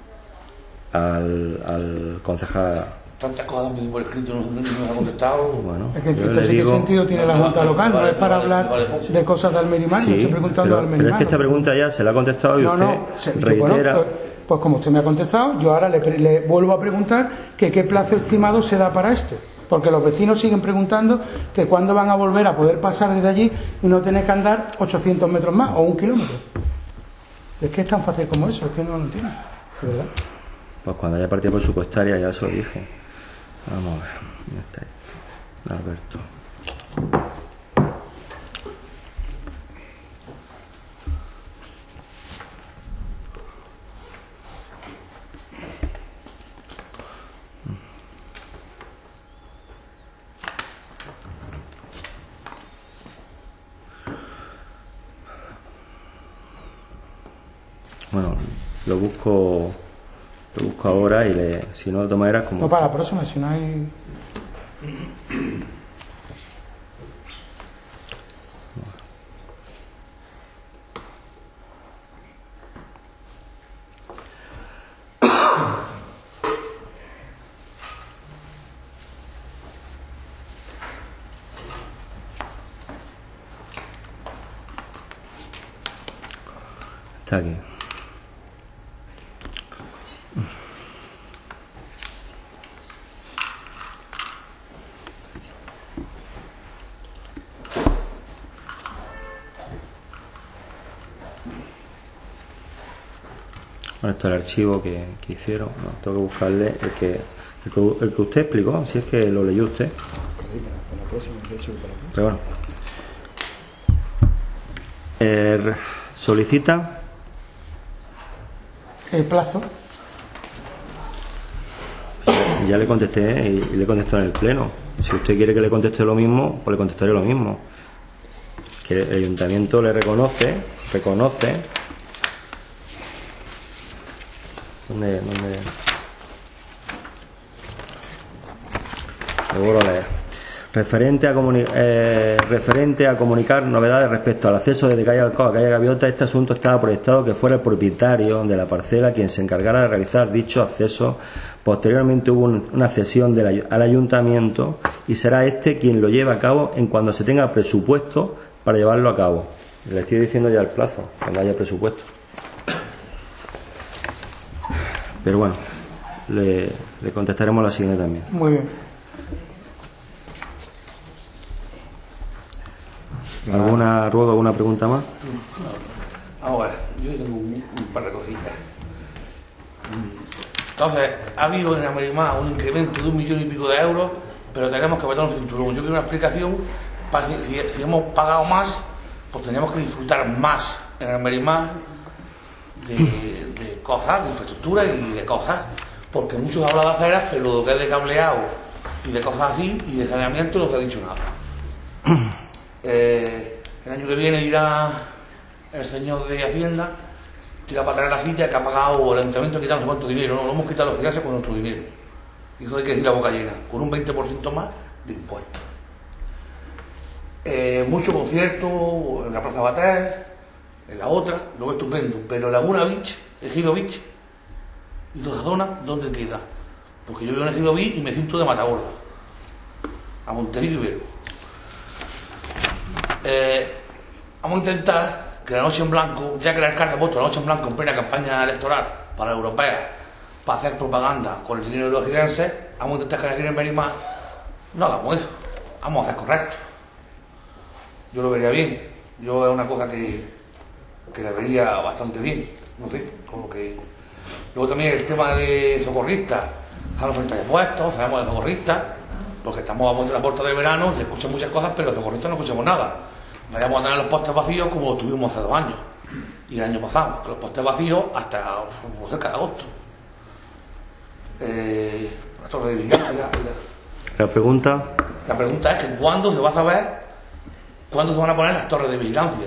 al concejal. Tantas cosas que por escrito no me ha contestado. Bueno, Es que entonces, ¿qué sentido tiene la Junta Local? No es para hablar de cosas de Almerimar, yo estoy preguntando de pero Almerimar. es que esta pregunta ya se la ha contestado y usted reitera. Bueno, pues como usted me ha contestado, yo ahora le vuelvo a preguntar que qué plazo estimado se da para esto. Porque los vecinos siguen preguntando que cuándo van a volver a poder pasar desde allí y no tener que andar 800 metros más o 1 kilómetro. Es que es tan fácil como eso, es que no lo entiendo, de verdad. Pues cuando haya partida presupuestaria ya se lo dije. Vamos a ver, ya está ahí. Alberto. Bueno, lo busco ahora y si no de todas maneras como... No, para la próxima, si no hay... Está aquí. Bueno, esto es el archivo que hicieron. No, tengo que buscarle el que usted explicó, si es que lo leyó usted. Pero bueno. Solicita El plazo. Ya le contesté y le contestó en el pleno. Si usted quiere que le conteste lo mismo, pues le contestaré lo mismo. Que el ayuntamiento le reconoce. ¿Dónde? Lo vuelvo a leer. Referente a comunicar novedades respecto al acceso desde calle Alcoa a calle Gaviota, este asunto estaba proyectado que fuera el propietario de la parcela quien se encargara de realizar dicho acceso. Posteriormente hubo una cesión al ayuntamiento y será este quien lo lleve a cabo en cuando se tenga presupuesto para llevarlo a cabo. Le estoy diciendo ya el plazo, cuando haya presupuesto. Pero bueno, le contestaremos la siguiente también. Muy bien. ¿Alguna pregunta más? Vamos a ver, yo tengo un par de cositas. Entonces, ha habido en Amerimá un incremento de 1,5 millones de euros, pero tenemos que meter un cinturón. Yo quiero una explicación para si hemos pagado más, pues tenemos que disfrutar más en Amerimá de cosas, de infraestructura y de cosas, porque muchos hablan de aceras, pero lo que es de cableado y de cosas así y de saneamiento no se ha dicho nada. El año que viene irá el señor de Hacienda, tira para atrás la silla que ha pagado el ayuntamiento, quitando cuánto dinero. No, lo hemos quitado los gigantes con nuestro dinero. Y eso hay que decir la boca llena, con un 20% más de impuestos. Mucho concierto en la Plaza Batés, en la otra, lo que estupendo. Pero Laguna Beach, Ejido Beach y toda esa zona, ¿dónde queda? Porque yo vivo en Ejido Beach y me siento de Matagorda, a Montevideo y Vero. Vamos a intentar que la noche en blanco, ya que el alcalde ha puesto la noche en blanco en plena campaña electoral para la europea, para hacer propaganda con el dinero de los gigantes, vamos a intentar que la quieren venir más. No hagamos eso, vamos a hacer correcto. Yo lo vería bien. Yo es una cosa que la vería bastante bien, no sé, con lo que. Luego también el tema de socorristas, a la oferta de puestos, sabemos de socorristas, porque estamos a la puerta de verano, se escuchan muchas cosas, pero los socorristas no escuchamos nada. Vayamos a tener los postes vacíos como tuvimos hace 2 años y el año pasado, que los postes vacíos hasta cerca de agosto. La torre de vigilancia. La pregunta es que cuándo se va a saber cuándo se van a poner las torres de vigilancia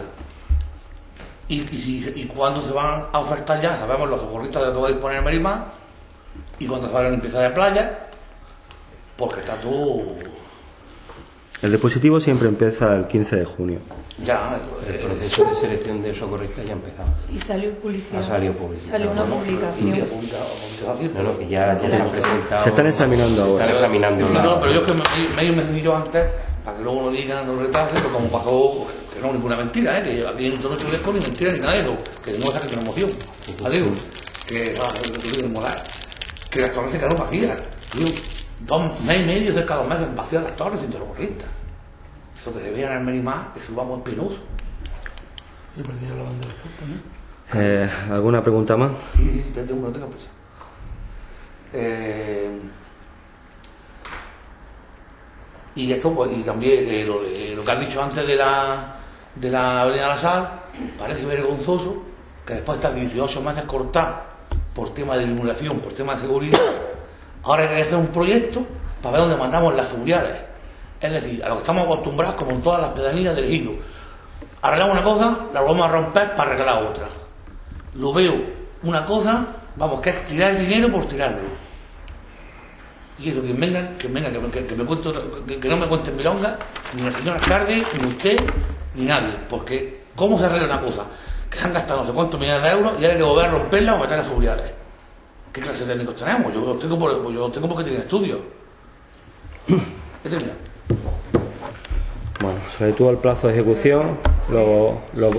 y cuándo se van a ofertar ya. Sabemos los socorristas de lo que va a disponer en Merimá y cuándo se va a limpieza de playa, porque está todo. El dispositivo siempre empieza el 15 de junio. Ya, el proceso de selección de socorristas ya ha empezado. Y salió publicado. Ha salido publicado. Salió una publicación. No, que ya se han presentado. Se están examinando ahora. Se están examinando. No, pero yo es que me he decidido antes, para que luego no digan, no retrasen, pero como pasó, que no es ninguna mentira, que aquí en todo chulesco ni mentira ni nada de eso, que no es que una emoción. Digo, que las torres se quedaron vacías. Digo, 2 meses y medio, cerca de 2 meses vacías las torres sin socorristas. Eso que se veía en el Merimá, eso va muy penoso. Sí, porque ya lo van de resulta, ¿no? ¿Alguna pregunta más? Sí, espérate un momento que pasa. Y esto, pues, y también lo que has dicho antes de la Avenida La Sal, parece vergonzoso que después de estar 18 meses cortadas por tema de iluminación, por tema de seguridad, ahora hay que hacer un proyecto para ver dónde mandamos las fluviales. Es decir, a lo que estamos acostumbrados, como en todas las pedanías del ejido. Arreglamos una cosa, la vamos a romper para arreglar otra. Lo veo una cosa, vamos, que es tirar el dinero por tirarlo. Y eso, que me cuente, que no me cuenten milongas, ni la señora alcalde, ni usted, ni nadie. Porque, ¿cómo se arregla una cosa? Que se han gastado no sé cuántos millones de euros y ahora hay que volver a romperla o meter las fluviales. ¿Qué clase de técnicos tenemos? Yo tengo porque tienen estudios. ¿Qué tenía? Bueno, sobre todo el plazo de ejecución lo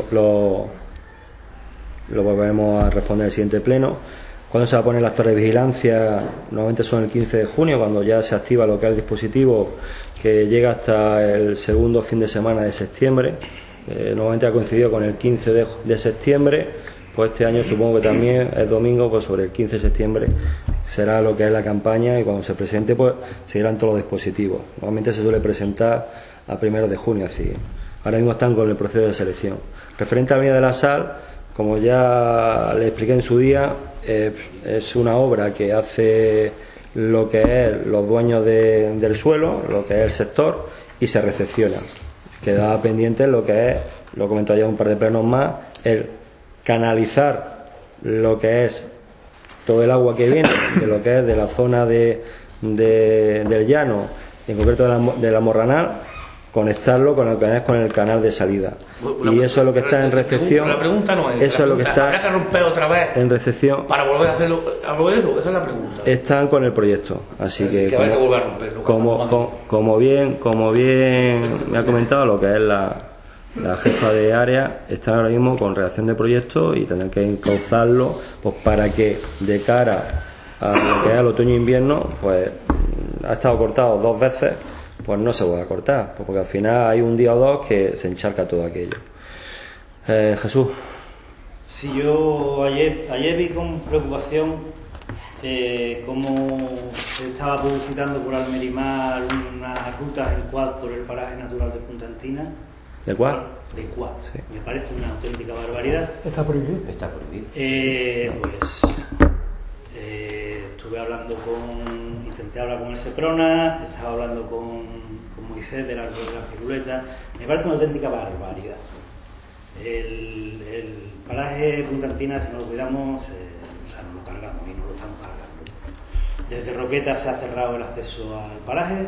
volveremos a responder en el siguiente pleno. ¿Cuándo se va a poner las torres de vigilancia? Normalmente son el 15 de junio, cuando ya se activa lo que es el dispositivo, que llega hasta el segundo fin de semana de septiembre. Normalmente ha coincidido con el 15 de septiembre, pues este año supongo que también es domingo, pues sobre el 15 de septiembre será lo que es la campaña y cuando se presente pues seguirán todos los dispositivos. Normalmente se suele presentar a 1 de junio, así. Ahora mismo están con el proceso de selección. Referente a Avenida de la Sal, como ya le expliqué en su día, es una obra que hace lo que es los dueños del suelo, lo que es el sector, y se recepciona. Queda pendiente lo que es, lo comento ya un par de plenos más, el canalizar lo que es todo el agua que viene de lo que es de la zona del llano y en concreto de la Morranal, conectarlo con el canal de salida. Y eso es lo que está en recepción. La pregunta no es. Eso es lo que está. ¿Habrá que romper otra vez en recepción para volver a hacerlo? Esa es la pregunta. Están con el proyecto, así que habrá que volver a romperlo. como bien me ha comentado lo que es la jefa de área, está ahora mismo con redacción de proyectos y tendrán que encauzarlo pues para que de cara a lo que es el otoño-invierno, pues ha estado cortado 2 veces, pues no se vuelve a cortar, pues porque al final hay un día o dos que se encharca todo aquello. Jesús. Sí, yo ayer vi con preocupación cómo se estaba publicitando por Almerimar unas rutas en quad por el paraje natural de Punta Antina. ¿De quad? De quad, sí. Me parece una auténtica barbaridad. ¿Está prohibido? Está prohibido. Estuve hablando intenté hablar con el Seprona, estaba hablando con Moisés del árbol de la Firuleta. Me parece una auténtica barbaridad. El paraje Punta Antina, si no lo cuidamos, nos lo cargamos y no lo estamos cargando. Desde Roqueta se ha cerrado el acceso al paraje.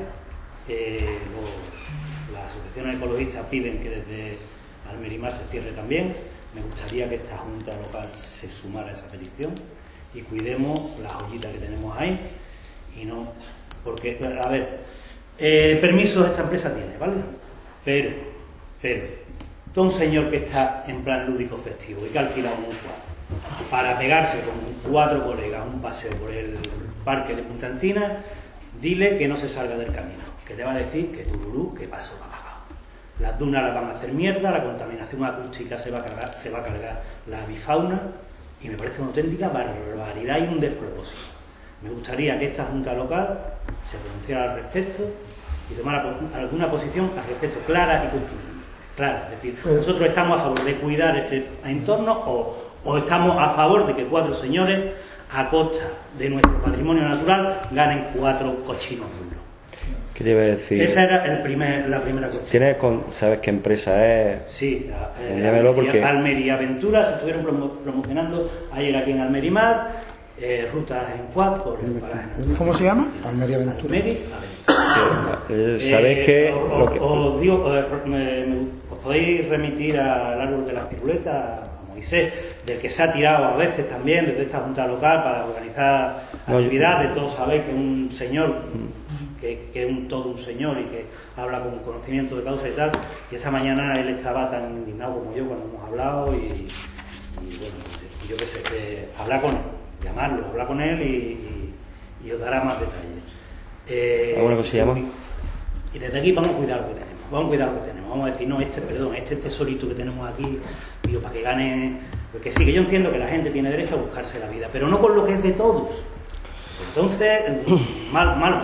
Las asociaciones ecologistas piden que desde Almerimar se cierre también. Me gustaría que esta Junta Local se sumara a esa petición y cuidemos la joyita que tenemos ahí y no, porque, a ver, permisos esta empresa tiene, ¿vale? Pero todo un señor que está en plan lúdico festivo y que ha alquilado un quad para pegarse con 4 colegas un paseo por el parque de Punta Antina, dile que no se salga del camino, que te va a decir que tururú, que paso papá. Las dunas las van a hacer mierda, la contaminación acústica se va a cargar la avifauna y me parece una auténtica barbaridad y un despropósito. Me gustaría que esta Junta Local se pronunciara al respecto y tomara alguna posición al respecto clara y contundente. Clara, es decir, nosotros estamos a favor de cuidar ese entorno o estamos a favor de que 4 señores a costa de nuestro patrimonio natural ganen 4 cochinos duros. ¿Qué te iba a decir? Esa era la primera cuestión. ¿Sabes qué empresa es? Sí, porque Almería Aventura se estuvieron promocionando ayer aquí en Almerimar, rutas en quad por el paraje. ¿Cómo se llama? Almería Aventura. ¿Sabéis que os digo, os podéis remitir al árbol de las piruletas, a Moisés, del que se ha tirado a veces también desde esta Junta Local para organizar actividades? Todos sabéis que un señor que es todo un señor y que habla con conocimiento de causa y tal, y esta mañana él estaba tan indignado como yo cuando hemos hablado y bueno, yo qué sé, hablar con él, llamarlo, hablar con él y os dará más detalles. ¿Alguna cosa se llama? Y desde aquí vamos a cuidar lo que tenemos, vamos a decir, no, este tesorito que tenemos aquí, digo, para que gane, porque sí, que yo entiendo que la gente tiene derecho a buscarse la vida, pero no con lo que es de todos. Entonces, mal.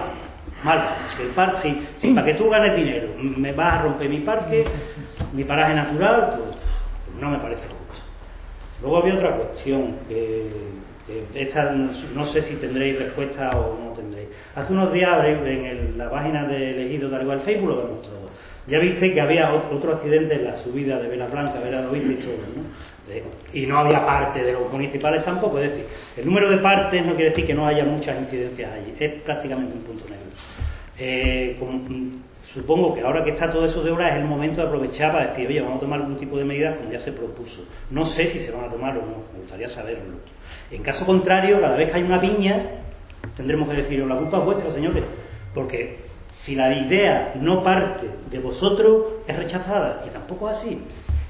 Si para que tú ganes dinero me vas a romper mi parque, mi paraje natural, pues no me parece justo. Luego había otra cuestión que esta no sé si tendréis respuesta o no tendréis. Hace unos días en la página de Elegido, tal igual Facebook, lo vemos todo. Ya visteis que había otro accidente en la subida de Vela Blanca, lo visteis todo, ¿no? Y no había parte de los municipales tampoco, es decir, el número de partes no quiere decir que no haya muchas incidencias allí, es prácticamente un punto negro. Supongo que ahora que está todo eso de obra es el momento de aprovechar para decir, oye, vamos a tomar algún tipo de medidas como ya se propuso. No sé si se van a tomar o no, me gustaría saberlo. En caso contrario, cada vez que hay una piña, tendremos que decir, la culpa es vuestra, señores, porque si la idea no parte de vosotros, es rechazada, y tampoco es así.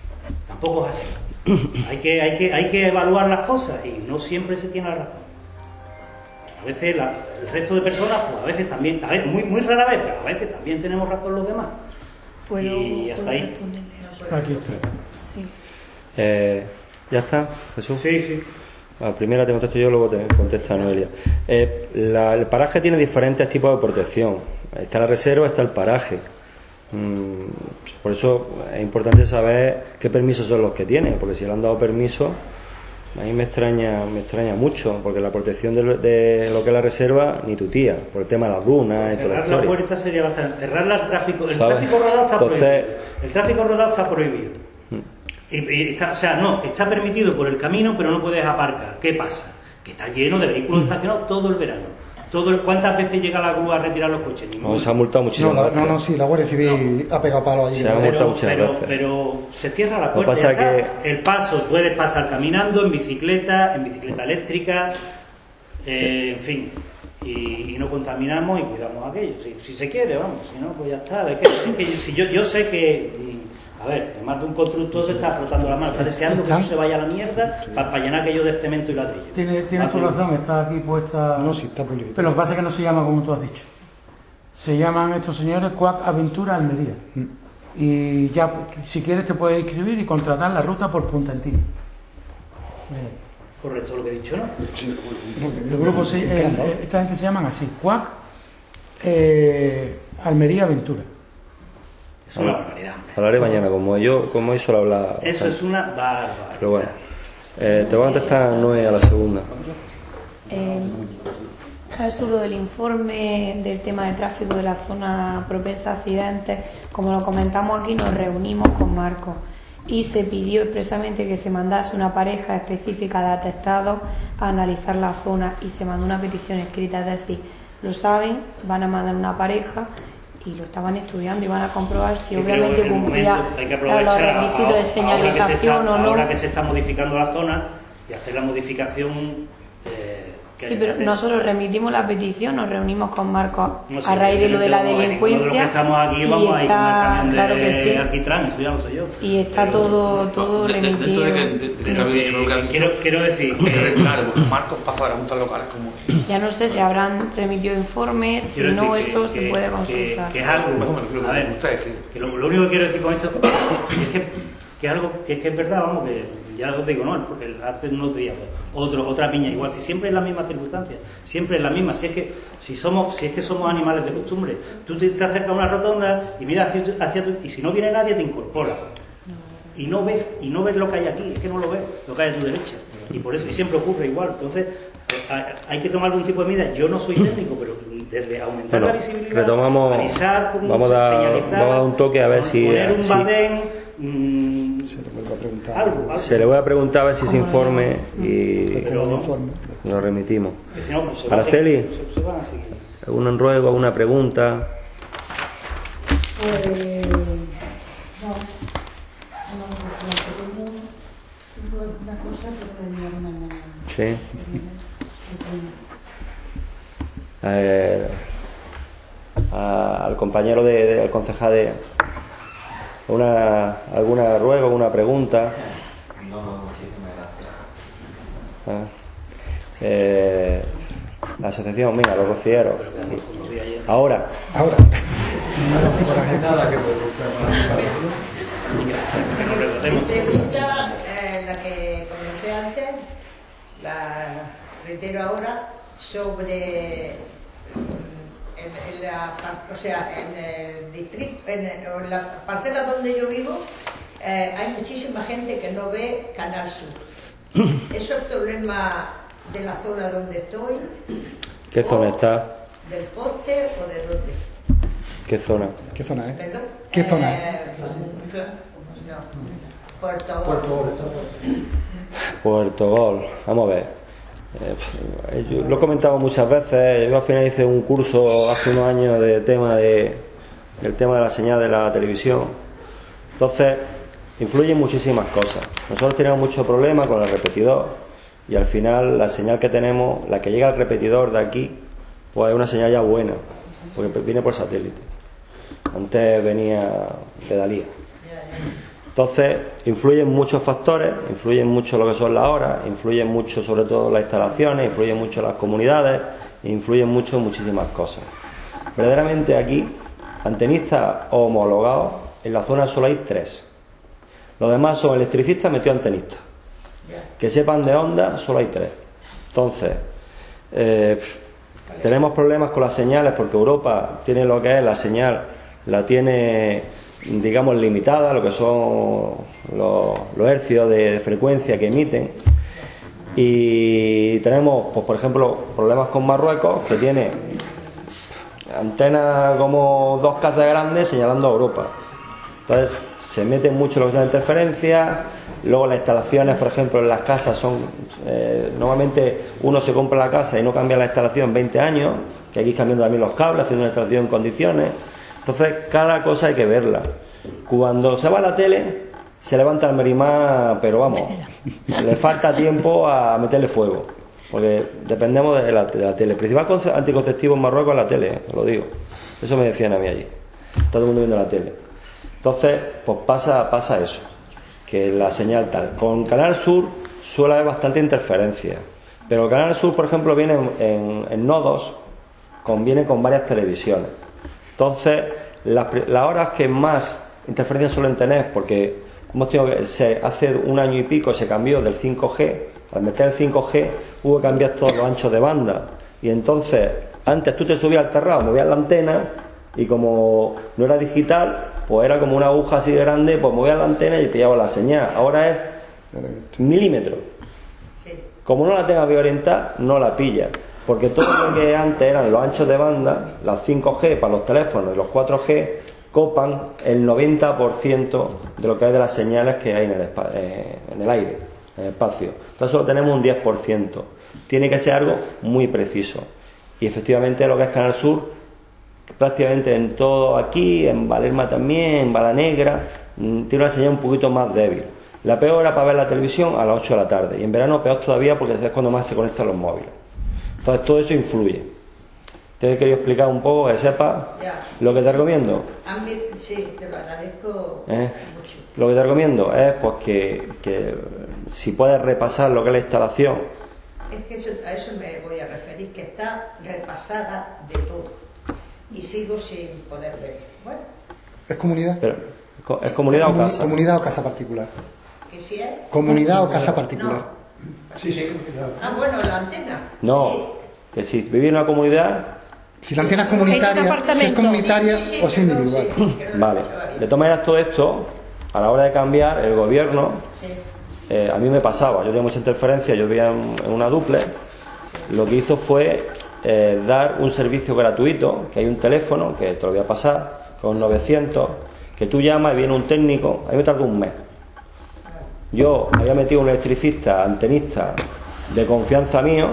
Hay que evaluar las cosas y no siempre se tiene la razón. A veces el resto de personas, pues a veces también, muy rara vez, pero a veces también tenemos razón los demás. Y hasta ahí. Aquí está. Sí. ¿Ya está, Jesús? Sí. La primera te contesto yo, luego te contesta Noelia. El paraje tiene diferentes tipos de protección. Está la reserva, está el paraje. Por eso es importante saber qué permisos son los que tiene, porque si le han dado permiso, a mí me extraña mucho, porque la protección de lo que es la reserva, ni tu tía, por el tema de las dunas y toda la historia. Cerrar la puerta sería bastante. Cerrarla al tráfico. El tráfico rodado está prohibido. El tráfico rodado está prohibido. Está permitido por el camino, pero no puedes aparcar. ¿Qué pasa? Que está lleno de vehículos estacionados todo el verano. ¿Cuántas veces llega la grúa a retirar los coches? No, se ha multado muchísimas veces. No, sí, la Guardia Civil ha pegado palo allí. Se ha multado muchas veces. Pero se cierra la puerta. Pasa que... El paso puede pasar caminando, en bicicleta eléctrica, en fin. Y no contaminamos y cuidamos aquello. Si se quiere, vamos. Si no, pues ya está. Es que yo sé que... A ver, además de un constructor se está frotando la mano, está deseando que eso se vaya a la mierda para llenar aquello de cemento y ladrillo. Tienes tu razón, está aquí puesta. No, sí, está pulido. Pero lo que pasa es que no se llama como tú has dicho. Se llaman estos señores Cuac Aventura Almería. Y ya, si quieres, te puedes inscribir y contratar la ruta por Punta Entino. Correcto lo que he dicho, ¿no? El grupo, esta gente se llaman así: Cuac Almería Aventura. Es una barbaridad. Hablaré mañana, como hoy suelo hablar. Eso es una barbaridad. Pero bueno, te voy a contestar Noé a la segunda. Jesús, lo del informe del tema de tráfico de la zona propensa a accidentes, como lo comentamos aquí, nos reunimos con Marcos y se pidió expresamente que se mandase una pareja específica de atestados a analizar la zona y se mandó una petición escrita, es decir, lo saben, van a mandar una pareja y lo estaban estudiando y van a comprobar si obviamente cumplía los requisitos de señalización o no. Ahora que se está modificando la zona y hacer la modificación. Sí, pero nosotros remitimos la petición, nos reunimos con Marcos a raíz de lo de la delincuencia. Lo que estamos aquí vamos a ir con el camión claro que sí. Alquitrán, eso ya lo sé yo. Y está todo remitido. Quiero decir claro, porque Marcos pasa a las juntas locales como... Ya no sé si habrán remitido informes, si no, eso se puede consultar. Que es algo, a ver, que lo único que quiero decir con esto es algo que es verdad, vamos, que ya os digo, no, porque hace unos días otra piña igual, si siempre es la misma circunstancia, siempre es la misma, si es que somos animales de costumbre, tú te acercas a una rotonda y miras hacia tu, y si no viene nadie te incorpora y no ves lo que hay aquí, es que no lo ves, lo que hay a tu derecha, y por eso y siempre ocurre igual. Entonces hay que tomar algún tipo de medidas. Yo no soy técnico, pero desde aumentar la visibilidad, retomamos, avisar, vamos a dar un toque a ver si poner un badén, se le vuelve a preguntar algo. Se le voy a preguntar a ver si se informe y lo remitimos. Araceli, ¿algún ruego, alguna pregunta? Una cosa que me dirán mañana. Sí. Al compañero del concejal alguna ruego, alguna pregunta. No, muchísimas gracias. La asociación, mira, los rocieros. Ahora. Pregunta, la que comenté antes, la reitero ahora, sobre en el distrito, en la parcela donde yo vivo, hay muchísima gente que no ve Canal Sur. ¿Eso es problema de la zona donde estoy? ¿Qué zona está? ¿Del poste o de dónde? ¿Qué zona? ¿Qué zona es? ¿Perdón? ¿Qué zona es? Puerto Gol. Vamos a ver. Yo lo he comentado muchas veces. Yo al final hice un curso hace unos años del tema de la señal de la televisión. Entonces, influyen muchísimas cosas. Nosotros tenemos muchos problemas con el repetidor y al final la señal que tenemos, la que llega al repetidor de aquí, pues es una señal ya buena, porque viene por satélite. Antes venía de Dalí. Entonces, influyen muchos factores, influyen mucho lo que son las horas, influyen mucho sobre todo las instalaciones, influyen mucho las comunidades, influyen mucho muchísimas cosas. Verdaderamente aquí, antenistas homologados, en la zona solo hay 3. Los demás son electricistas metidos antenistas. Que sepan de onda, solo hay 3. Entonces, tenemos problemas con las señales porque Europa tiene lo que es la señal, la tiene, digamos, limitada, lo que son los hercios de frecuencia que emiten. Y tenemos, pues por ejemplo, problemas con Marruecos, que tiene antenas como 2 casas grandes señalando a Europa. Entonces se meten mucho lo que es la interferencia, Luego las instalaciones, por ejemplo, en las casas son normalmente uno se compra la casa y no cambia la instalación en 20 años, que hay que ir cambiando también los cables, haciendo una instalación en condiciones. Entonces cada cosa hay que verla. Cuando se va a la tele se levanta el merimá, pero vamos, le falta tiempo a meterle fuego, porque dependemos de la tele. El principal anticonceptivo en Marruecos es la tele, os lo digo. Eso me decían a mí allí, todo el mundo viendo la tele. Entonces pues pasa eso, que la señal tal. Con Canal Sur suele haber bastante interferencia, pero Canal Sur, por ejemplo, viene en nodos, viene con varias televisiones. Entonces las horas que más interferencia suelen tener, porque hemos tenido hace un año y pico se cambió del 5G. Al meter el 5G hubo que cambiar todos los anchos de banda, y entonces antes tú te subías al terrado, movías la antena, y como no era digital, pues era como una aguja así de grande, pues movías la antena y pillaba la señal. Ahora es milímetros. Como no la tengas que orientar, no la pillas, porque todo lo que antes eran los anchos de banda, las 5G para los teléfonos y los 4G, copan el 90% de lo que hay de las señales que hay en el aire, en el espacio. Entonces solo tenemos un 10%. Tiene que ser algo muy preciso. Y efectivamente lo que es Canal Sur, prácticamente en todo aquí, en Valerma también, en Balanegra, tiene una señal un poquito más débil. La peor era para ver la televisión a las 8 de la tarde, y en verano peor todavía, porque es cuando más se conectan los móviles. Entonces todo eso influye. Te he querido explicar un poco, que sepas lo que te recomiendo. Sí, te lo agradezco mucho. Lo que te recomiendo es pues que si puedes repasar lo que es la instalación. Es que a eso me voy a referir, que está repasada de todo y sigo sin poder ver. Bueno. ¿Es comunidad? Pero, ¿es comunidad o casa? ¿Comunidad o casa particular? ¿Que si es? ¿Comunidad o casa particular? No. Sí. Ah, bueno, la antena. No, sí. Que si vivir en una comunidad. Si la antena es comunitaria, si es comunitaria o si es individual. Vale. De todas maneras, todo esto, a la hora de cambiar, el gobierno, a mí me pasaba, yo tenía mucha interferencia, yo vivía en una dúplex, lo que hizo fue dar un servicio gratuito, que hay un teléfono, que te lo voy a pasar, con 900, que tú llamas y viene un técnico. A mí me tardó un mes. Yo había metido un electricista, antenista, de confianza mío,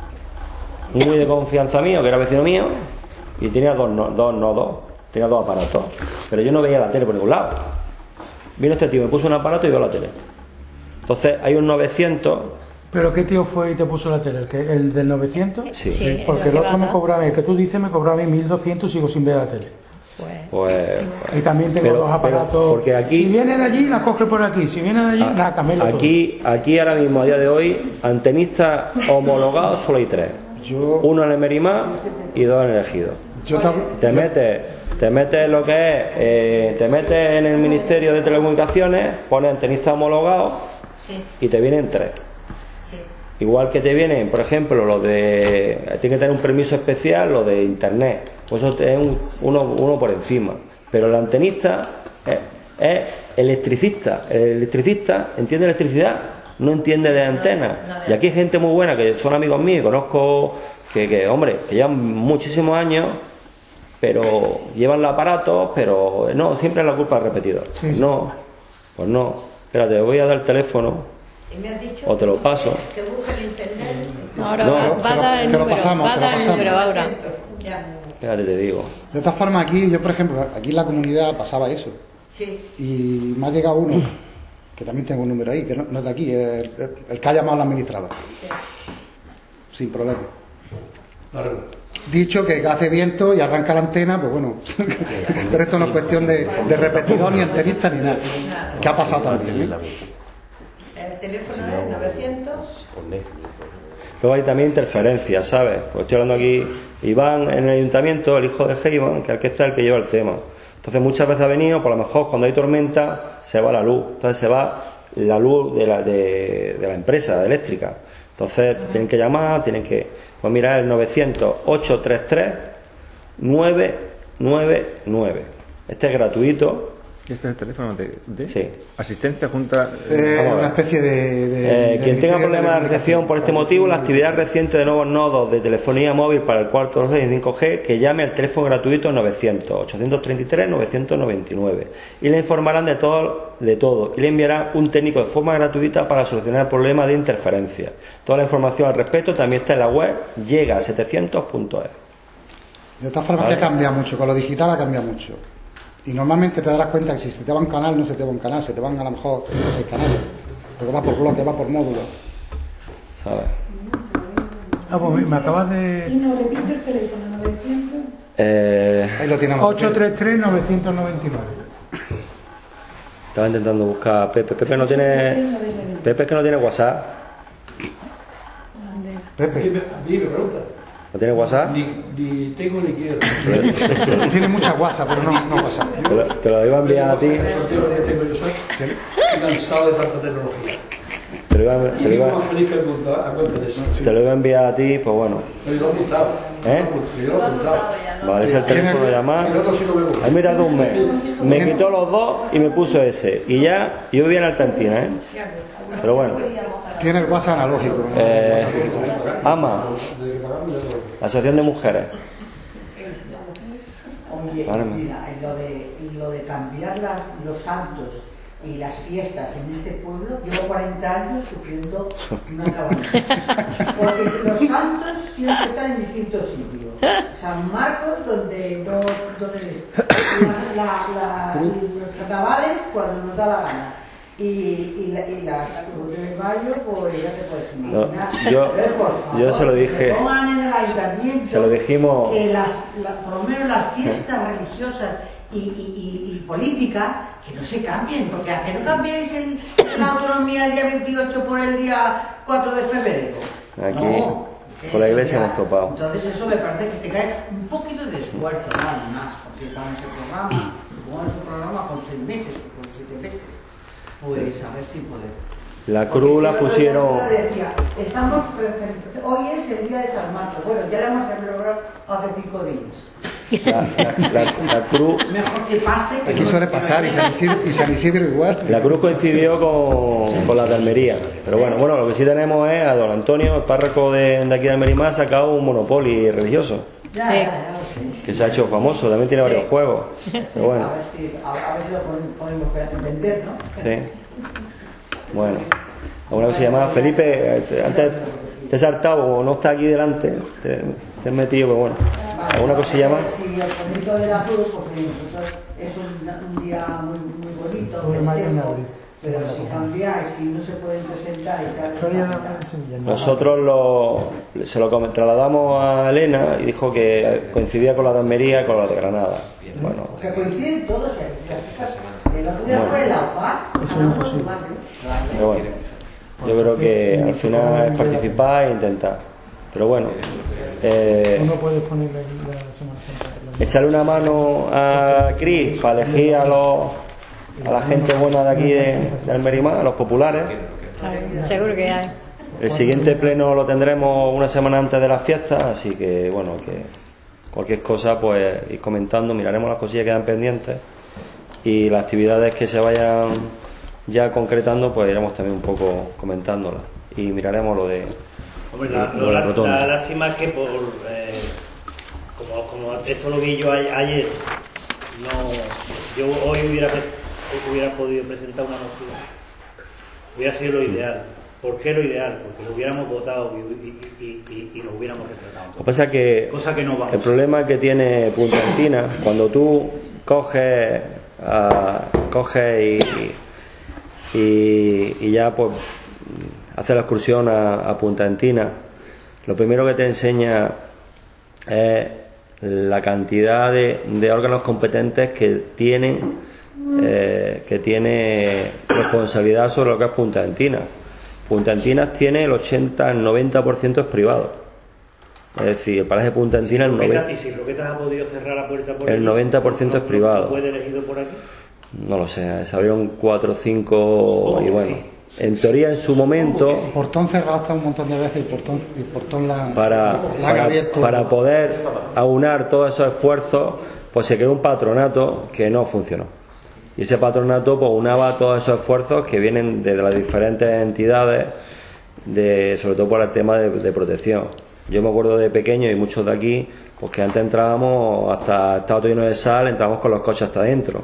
muy de confianza mío, que era vecino mío, y tenía dos nodos, tenía dos aparatos, pero yo no veía la tele por ningún lado. Vino este tío, me puso un aparato y vio la tele. Entonces hay un 900. ¿Pero qué tío fue y te puso la tele? ¿El del 900? Sí. Porque el otro me cobraba, el que tú dices me cobraba 1.200 y sigo sin ver la tele. Pues y también tengo dos aparatos. Porque aquí, si vienen de allí, la coge por aquí. Si vienen de allí, la camelo. Aquí ahora mismo, a día de hoy, antenistas homologados solo hay 3. Uno en el Merimá y 2 en el Ejido. Te metes en lo que es, te metes en el Ministerio de Telecomunicaciones, pones antenistas homologados y te vienen 3. Igual que te vienen, por ejemplo, los de. Tiene que tener un permiso especial, lo de internet. Pues eso es uno por encima. Pero el antenista es electricista. El electricista entiende electricidad, no entiende de antenas. Y aquí hay gente muy buena, que son amigos míos, conozco que hombre, que llevan muchísimos años, pero llevan los aparatos, pero no, siempre es la culpa del repetidor. No, pues no. Espérate, voy a dar el teléfono. O te lo paso. Que busque en internet. Ahora va a dar el número ahora. Fíjate, te digo. De todas formas, aquí, yo por ejemplo, aquí en la comunidad pasaba eso. Y me ha llegado uno, que también tengo un número ahí, que no es de aquí, es el que ha llamado al administrador. Sin problema. Dicho que hace viento y arranca la antena, pues bueno. Pero esto no es cuestión de repetidor, ni antenista, ni nada. Que ha pasado también, El teléfono es 900. Luego hay también interferencias, ¿sabes? Pues estoy hablando aquí, Iván en el ayuntamiento, el hijo de Heiban, que es el que lleva el tema. Entonces muchas veces ha venido, por lo mejor cuando hay tormenta se va la luz, entonces se va la luz de la empresa eléctrica. Entonces tienen que llamar, pues mirar el 900-833-999. Este es gratuito. Este es el teléfono de sí. Asistencia Junta. Una especie de quien tenga problemas de recepción por este motivo, la actividad reciente de nuevos nodos de telefonía móvil para el cuarto y 5G, que llame al teléfono gratuito 900-833-999 y le informarán de todo y le enviarán un técnico de forma gratuita para solucionar el problema de interferencia. Toda la información al respecto también está en la web llega700.es. De todas formas, que cambia mucho, con lo digital cambia mucho. Y normalmente te darás cuenta que si se te va un canal, no se te va un canal, se te van a lo mejor 5 o 6 canales. Porque va por bloque, va por módulo. ¿Sabes? Pues me acabas de... Y nos repite el teléfono, 900. Ahí lo tenemos. 833-999. Estaba intentando buscar a Pepe. Pepe no tiene... Pepe es que no tiene WhatsApp. Pepe. A mí me pregunta. ¿No tiene WhatsApp? Ni tengo ni quiero. Tiene mucha WhatsApp, pero no WhatsApp. Te lo iba a enviar a ti. Estoy cansado de tanta tecnología. Te lo iba a enviar a ti, pues bueno. Vale, es el teléfono de llamar. A mí me tardó un mes. Me quitó los dos y me puso ese. Y ya, yo vivía en Argentina, pero bueno. Tiene el WhatsApp analógico. AMA, la Asociación de Mujeres. Oye, mira, lo de cambiar los santos y las fiestas en este pueblo, llevo 40 años sufriendo una calamidad. Porque los santos siempre están en distintos sitios. San Marcos, donde los carnavales, cuando nos da la gana. Y las de mayo, pues ya te puedes imaginar. Yo se lo dije. Que pongan en el ayuntamiento, se lo dijimos. Que por lo menos las fiestas religiosas y políticas, que no se cambien, porque a que no cambiéis la autonomía el día 28 por el día 4 de febrero. Aquí, no, con la iglesia hemos topado. Entonces eso me parece que te cae un poquito de esfuerzo, nada más, porque para ese programa, supongo que es un programa con 6 meses o con 7 meses. Pues a ver si podemos. La cruz la pusieron. Decía, hoy es el día de San Marcos. Bueno, ya la hemos celebrado hace 5 días. La cruz. Mejor que pase. Aquí suele pasar y San Isidro igual. La cruz coincidió con la de Almería. Pero bueno, lo que sí tenemos es a don Antonio, el párroco de aquí de Almería, ha sacado un Monopoly religioso. Que se ha hecho famoso, también tiene varios juegos. Pero bueno. A ver si lo podemos vender, ¿no? Sí. Bueno, alguna cosa se llama Felipe, antes te he saltado, no está aquí delante, te he metido, pero bueno. ¿Alguna cosilla más? Si el bonito de la cruz, pues es un día muy bonito, festejo, pero si cambiáis, si no se pueden presentar y tal. Nosotros se lo trasladamos a Elena y dijo que coincidía con la de Almería y con la de Granada. Bueno. Que coinciden todos, el otro día fue la UPA, pero bueno, yo creo que al final es participar e intentar. Pero bueno, uno puede ponerle la Semana Santa. Echarle una mano a Cris para elegir a la gente buena de aquí de Almería, a los populares. Seguro que hay. El siguiente pleno lo tendremos una semana antes de las fiestas, así que bueno, que cualquier cosa pues ir comentando, miraremos las cosillas que quedan pendientes y las actividades que se vayan ya concretando, pues iremos también un poco comentándolas y miraremos lo de... Hombre, la lástima es que como esto lo vi yo ayer, yo hoy hubiera podido presentar una moción, hubiera sido lo ideal. ¿Por qué lo ideal? Porque lo hubiéramos votado y nos hubiéramos retratado. Lo que pasa es que, cosa que no vamos. El problema que tiene Punta Antina, cuando tú coges y ya pues haces la excursión a Punta Antina, lo primero que te enseña es la cantidad de órganos competentes que tiene responsabilidad sobre lo que es Punta Antina. Punta Antina tiene el 80, el 90% es privado. Es decir, el paraje de Punta Antina ¿Y si Roquetas ha podido cerrar la puerta por el 90% es privado. ¿Puede elegido por aquí? No lo sé, se abrieron 4 o 5 y bueno. En teoría, en su momento. Portón cerrado hasta un montón de veces y portón para poder aunar todos esos esfuerzos, pues se creó un patronato que no funcionó. Y ese patronato pues unaba todos esos esfuerzos que vienen de las diferentes entidades, sobre todo por el tema de protección. Yo me acuerdo de pequeño, y muchos de aquí, pues que antes entrábamos, estaba todo lleno de sal, entrábamos con los coches hasta adentro.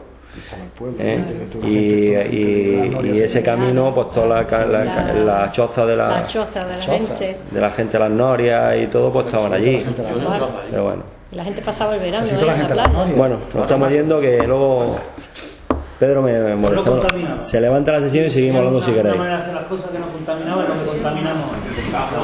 Y ese camino, pues toda la choza de la gente de las norias y todo, pues estaban allí. Pero bueno, la gente pasaba el verano en la playa. Bueno, nos estamos yendo, que luego Pedro me molestó. Se levanta la sesión y seguimos hablando si queréis. Una manera de hacer las cosas que no contaminaba, no contaminamos.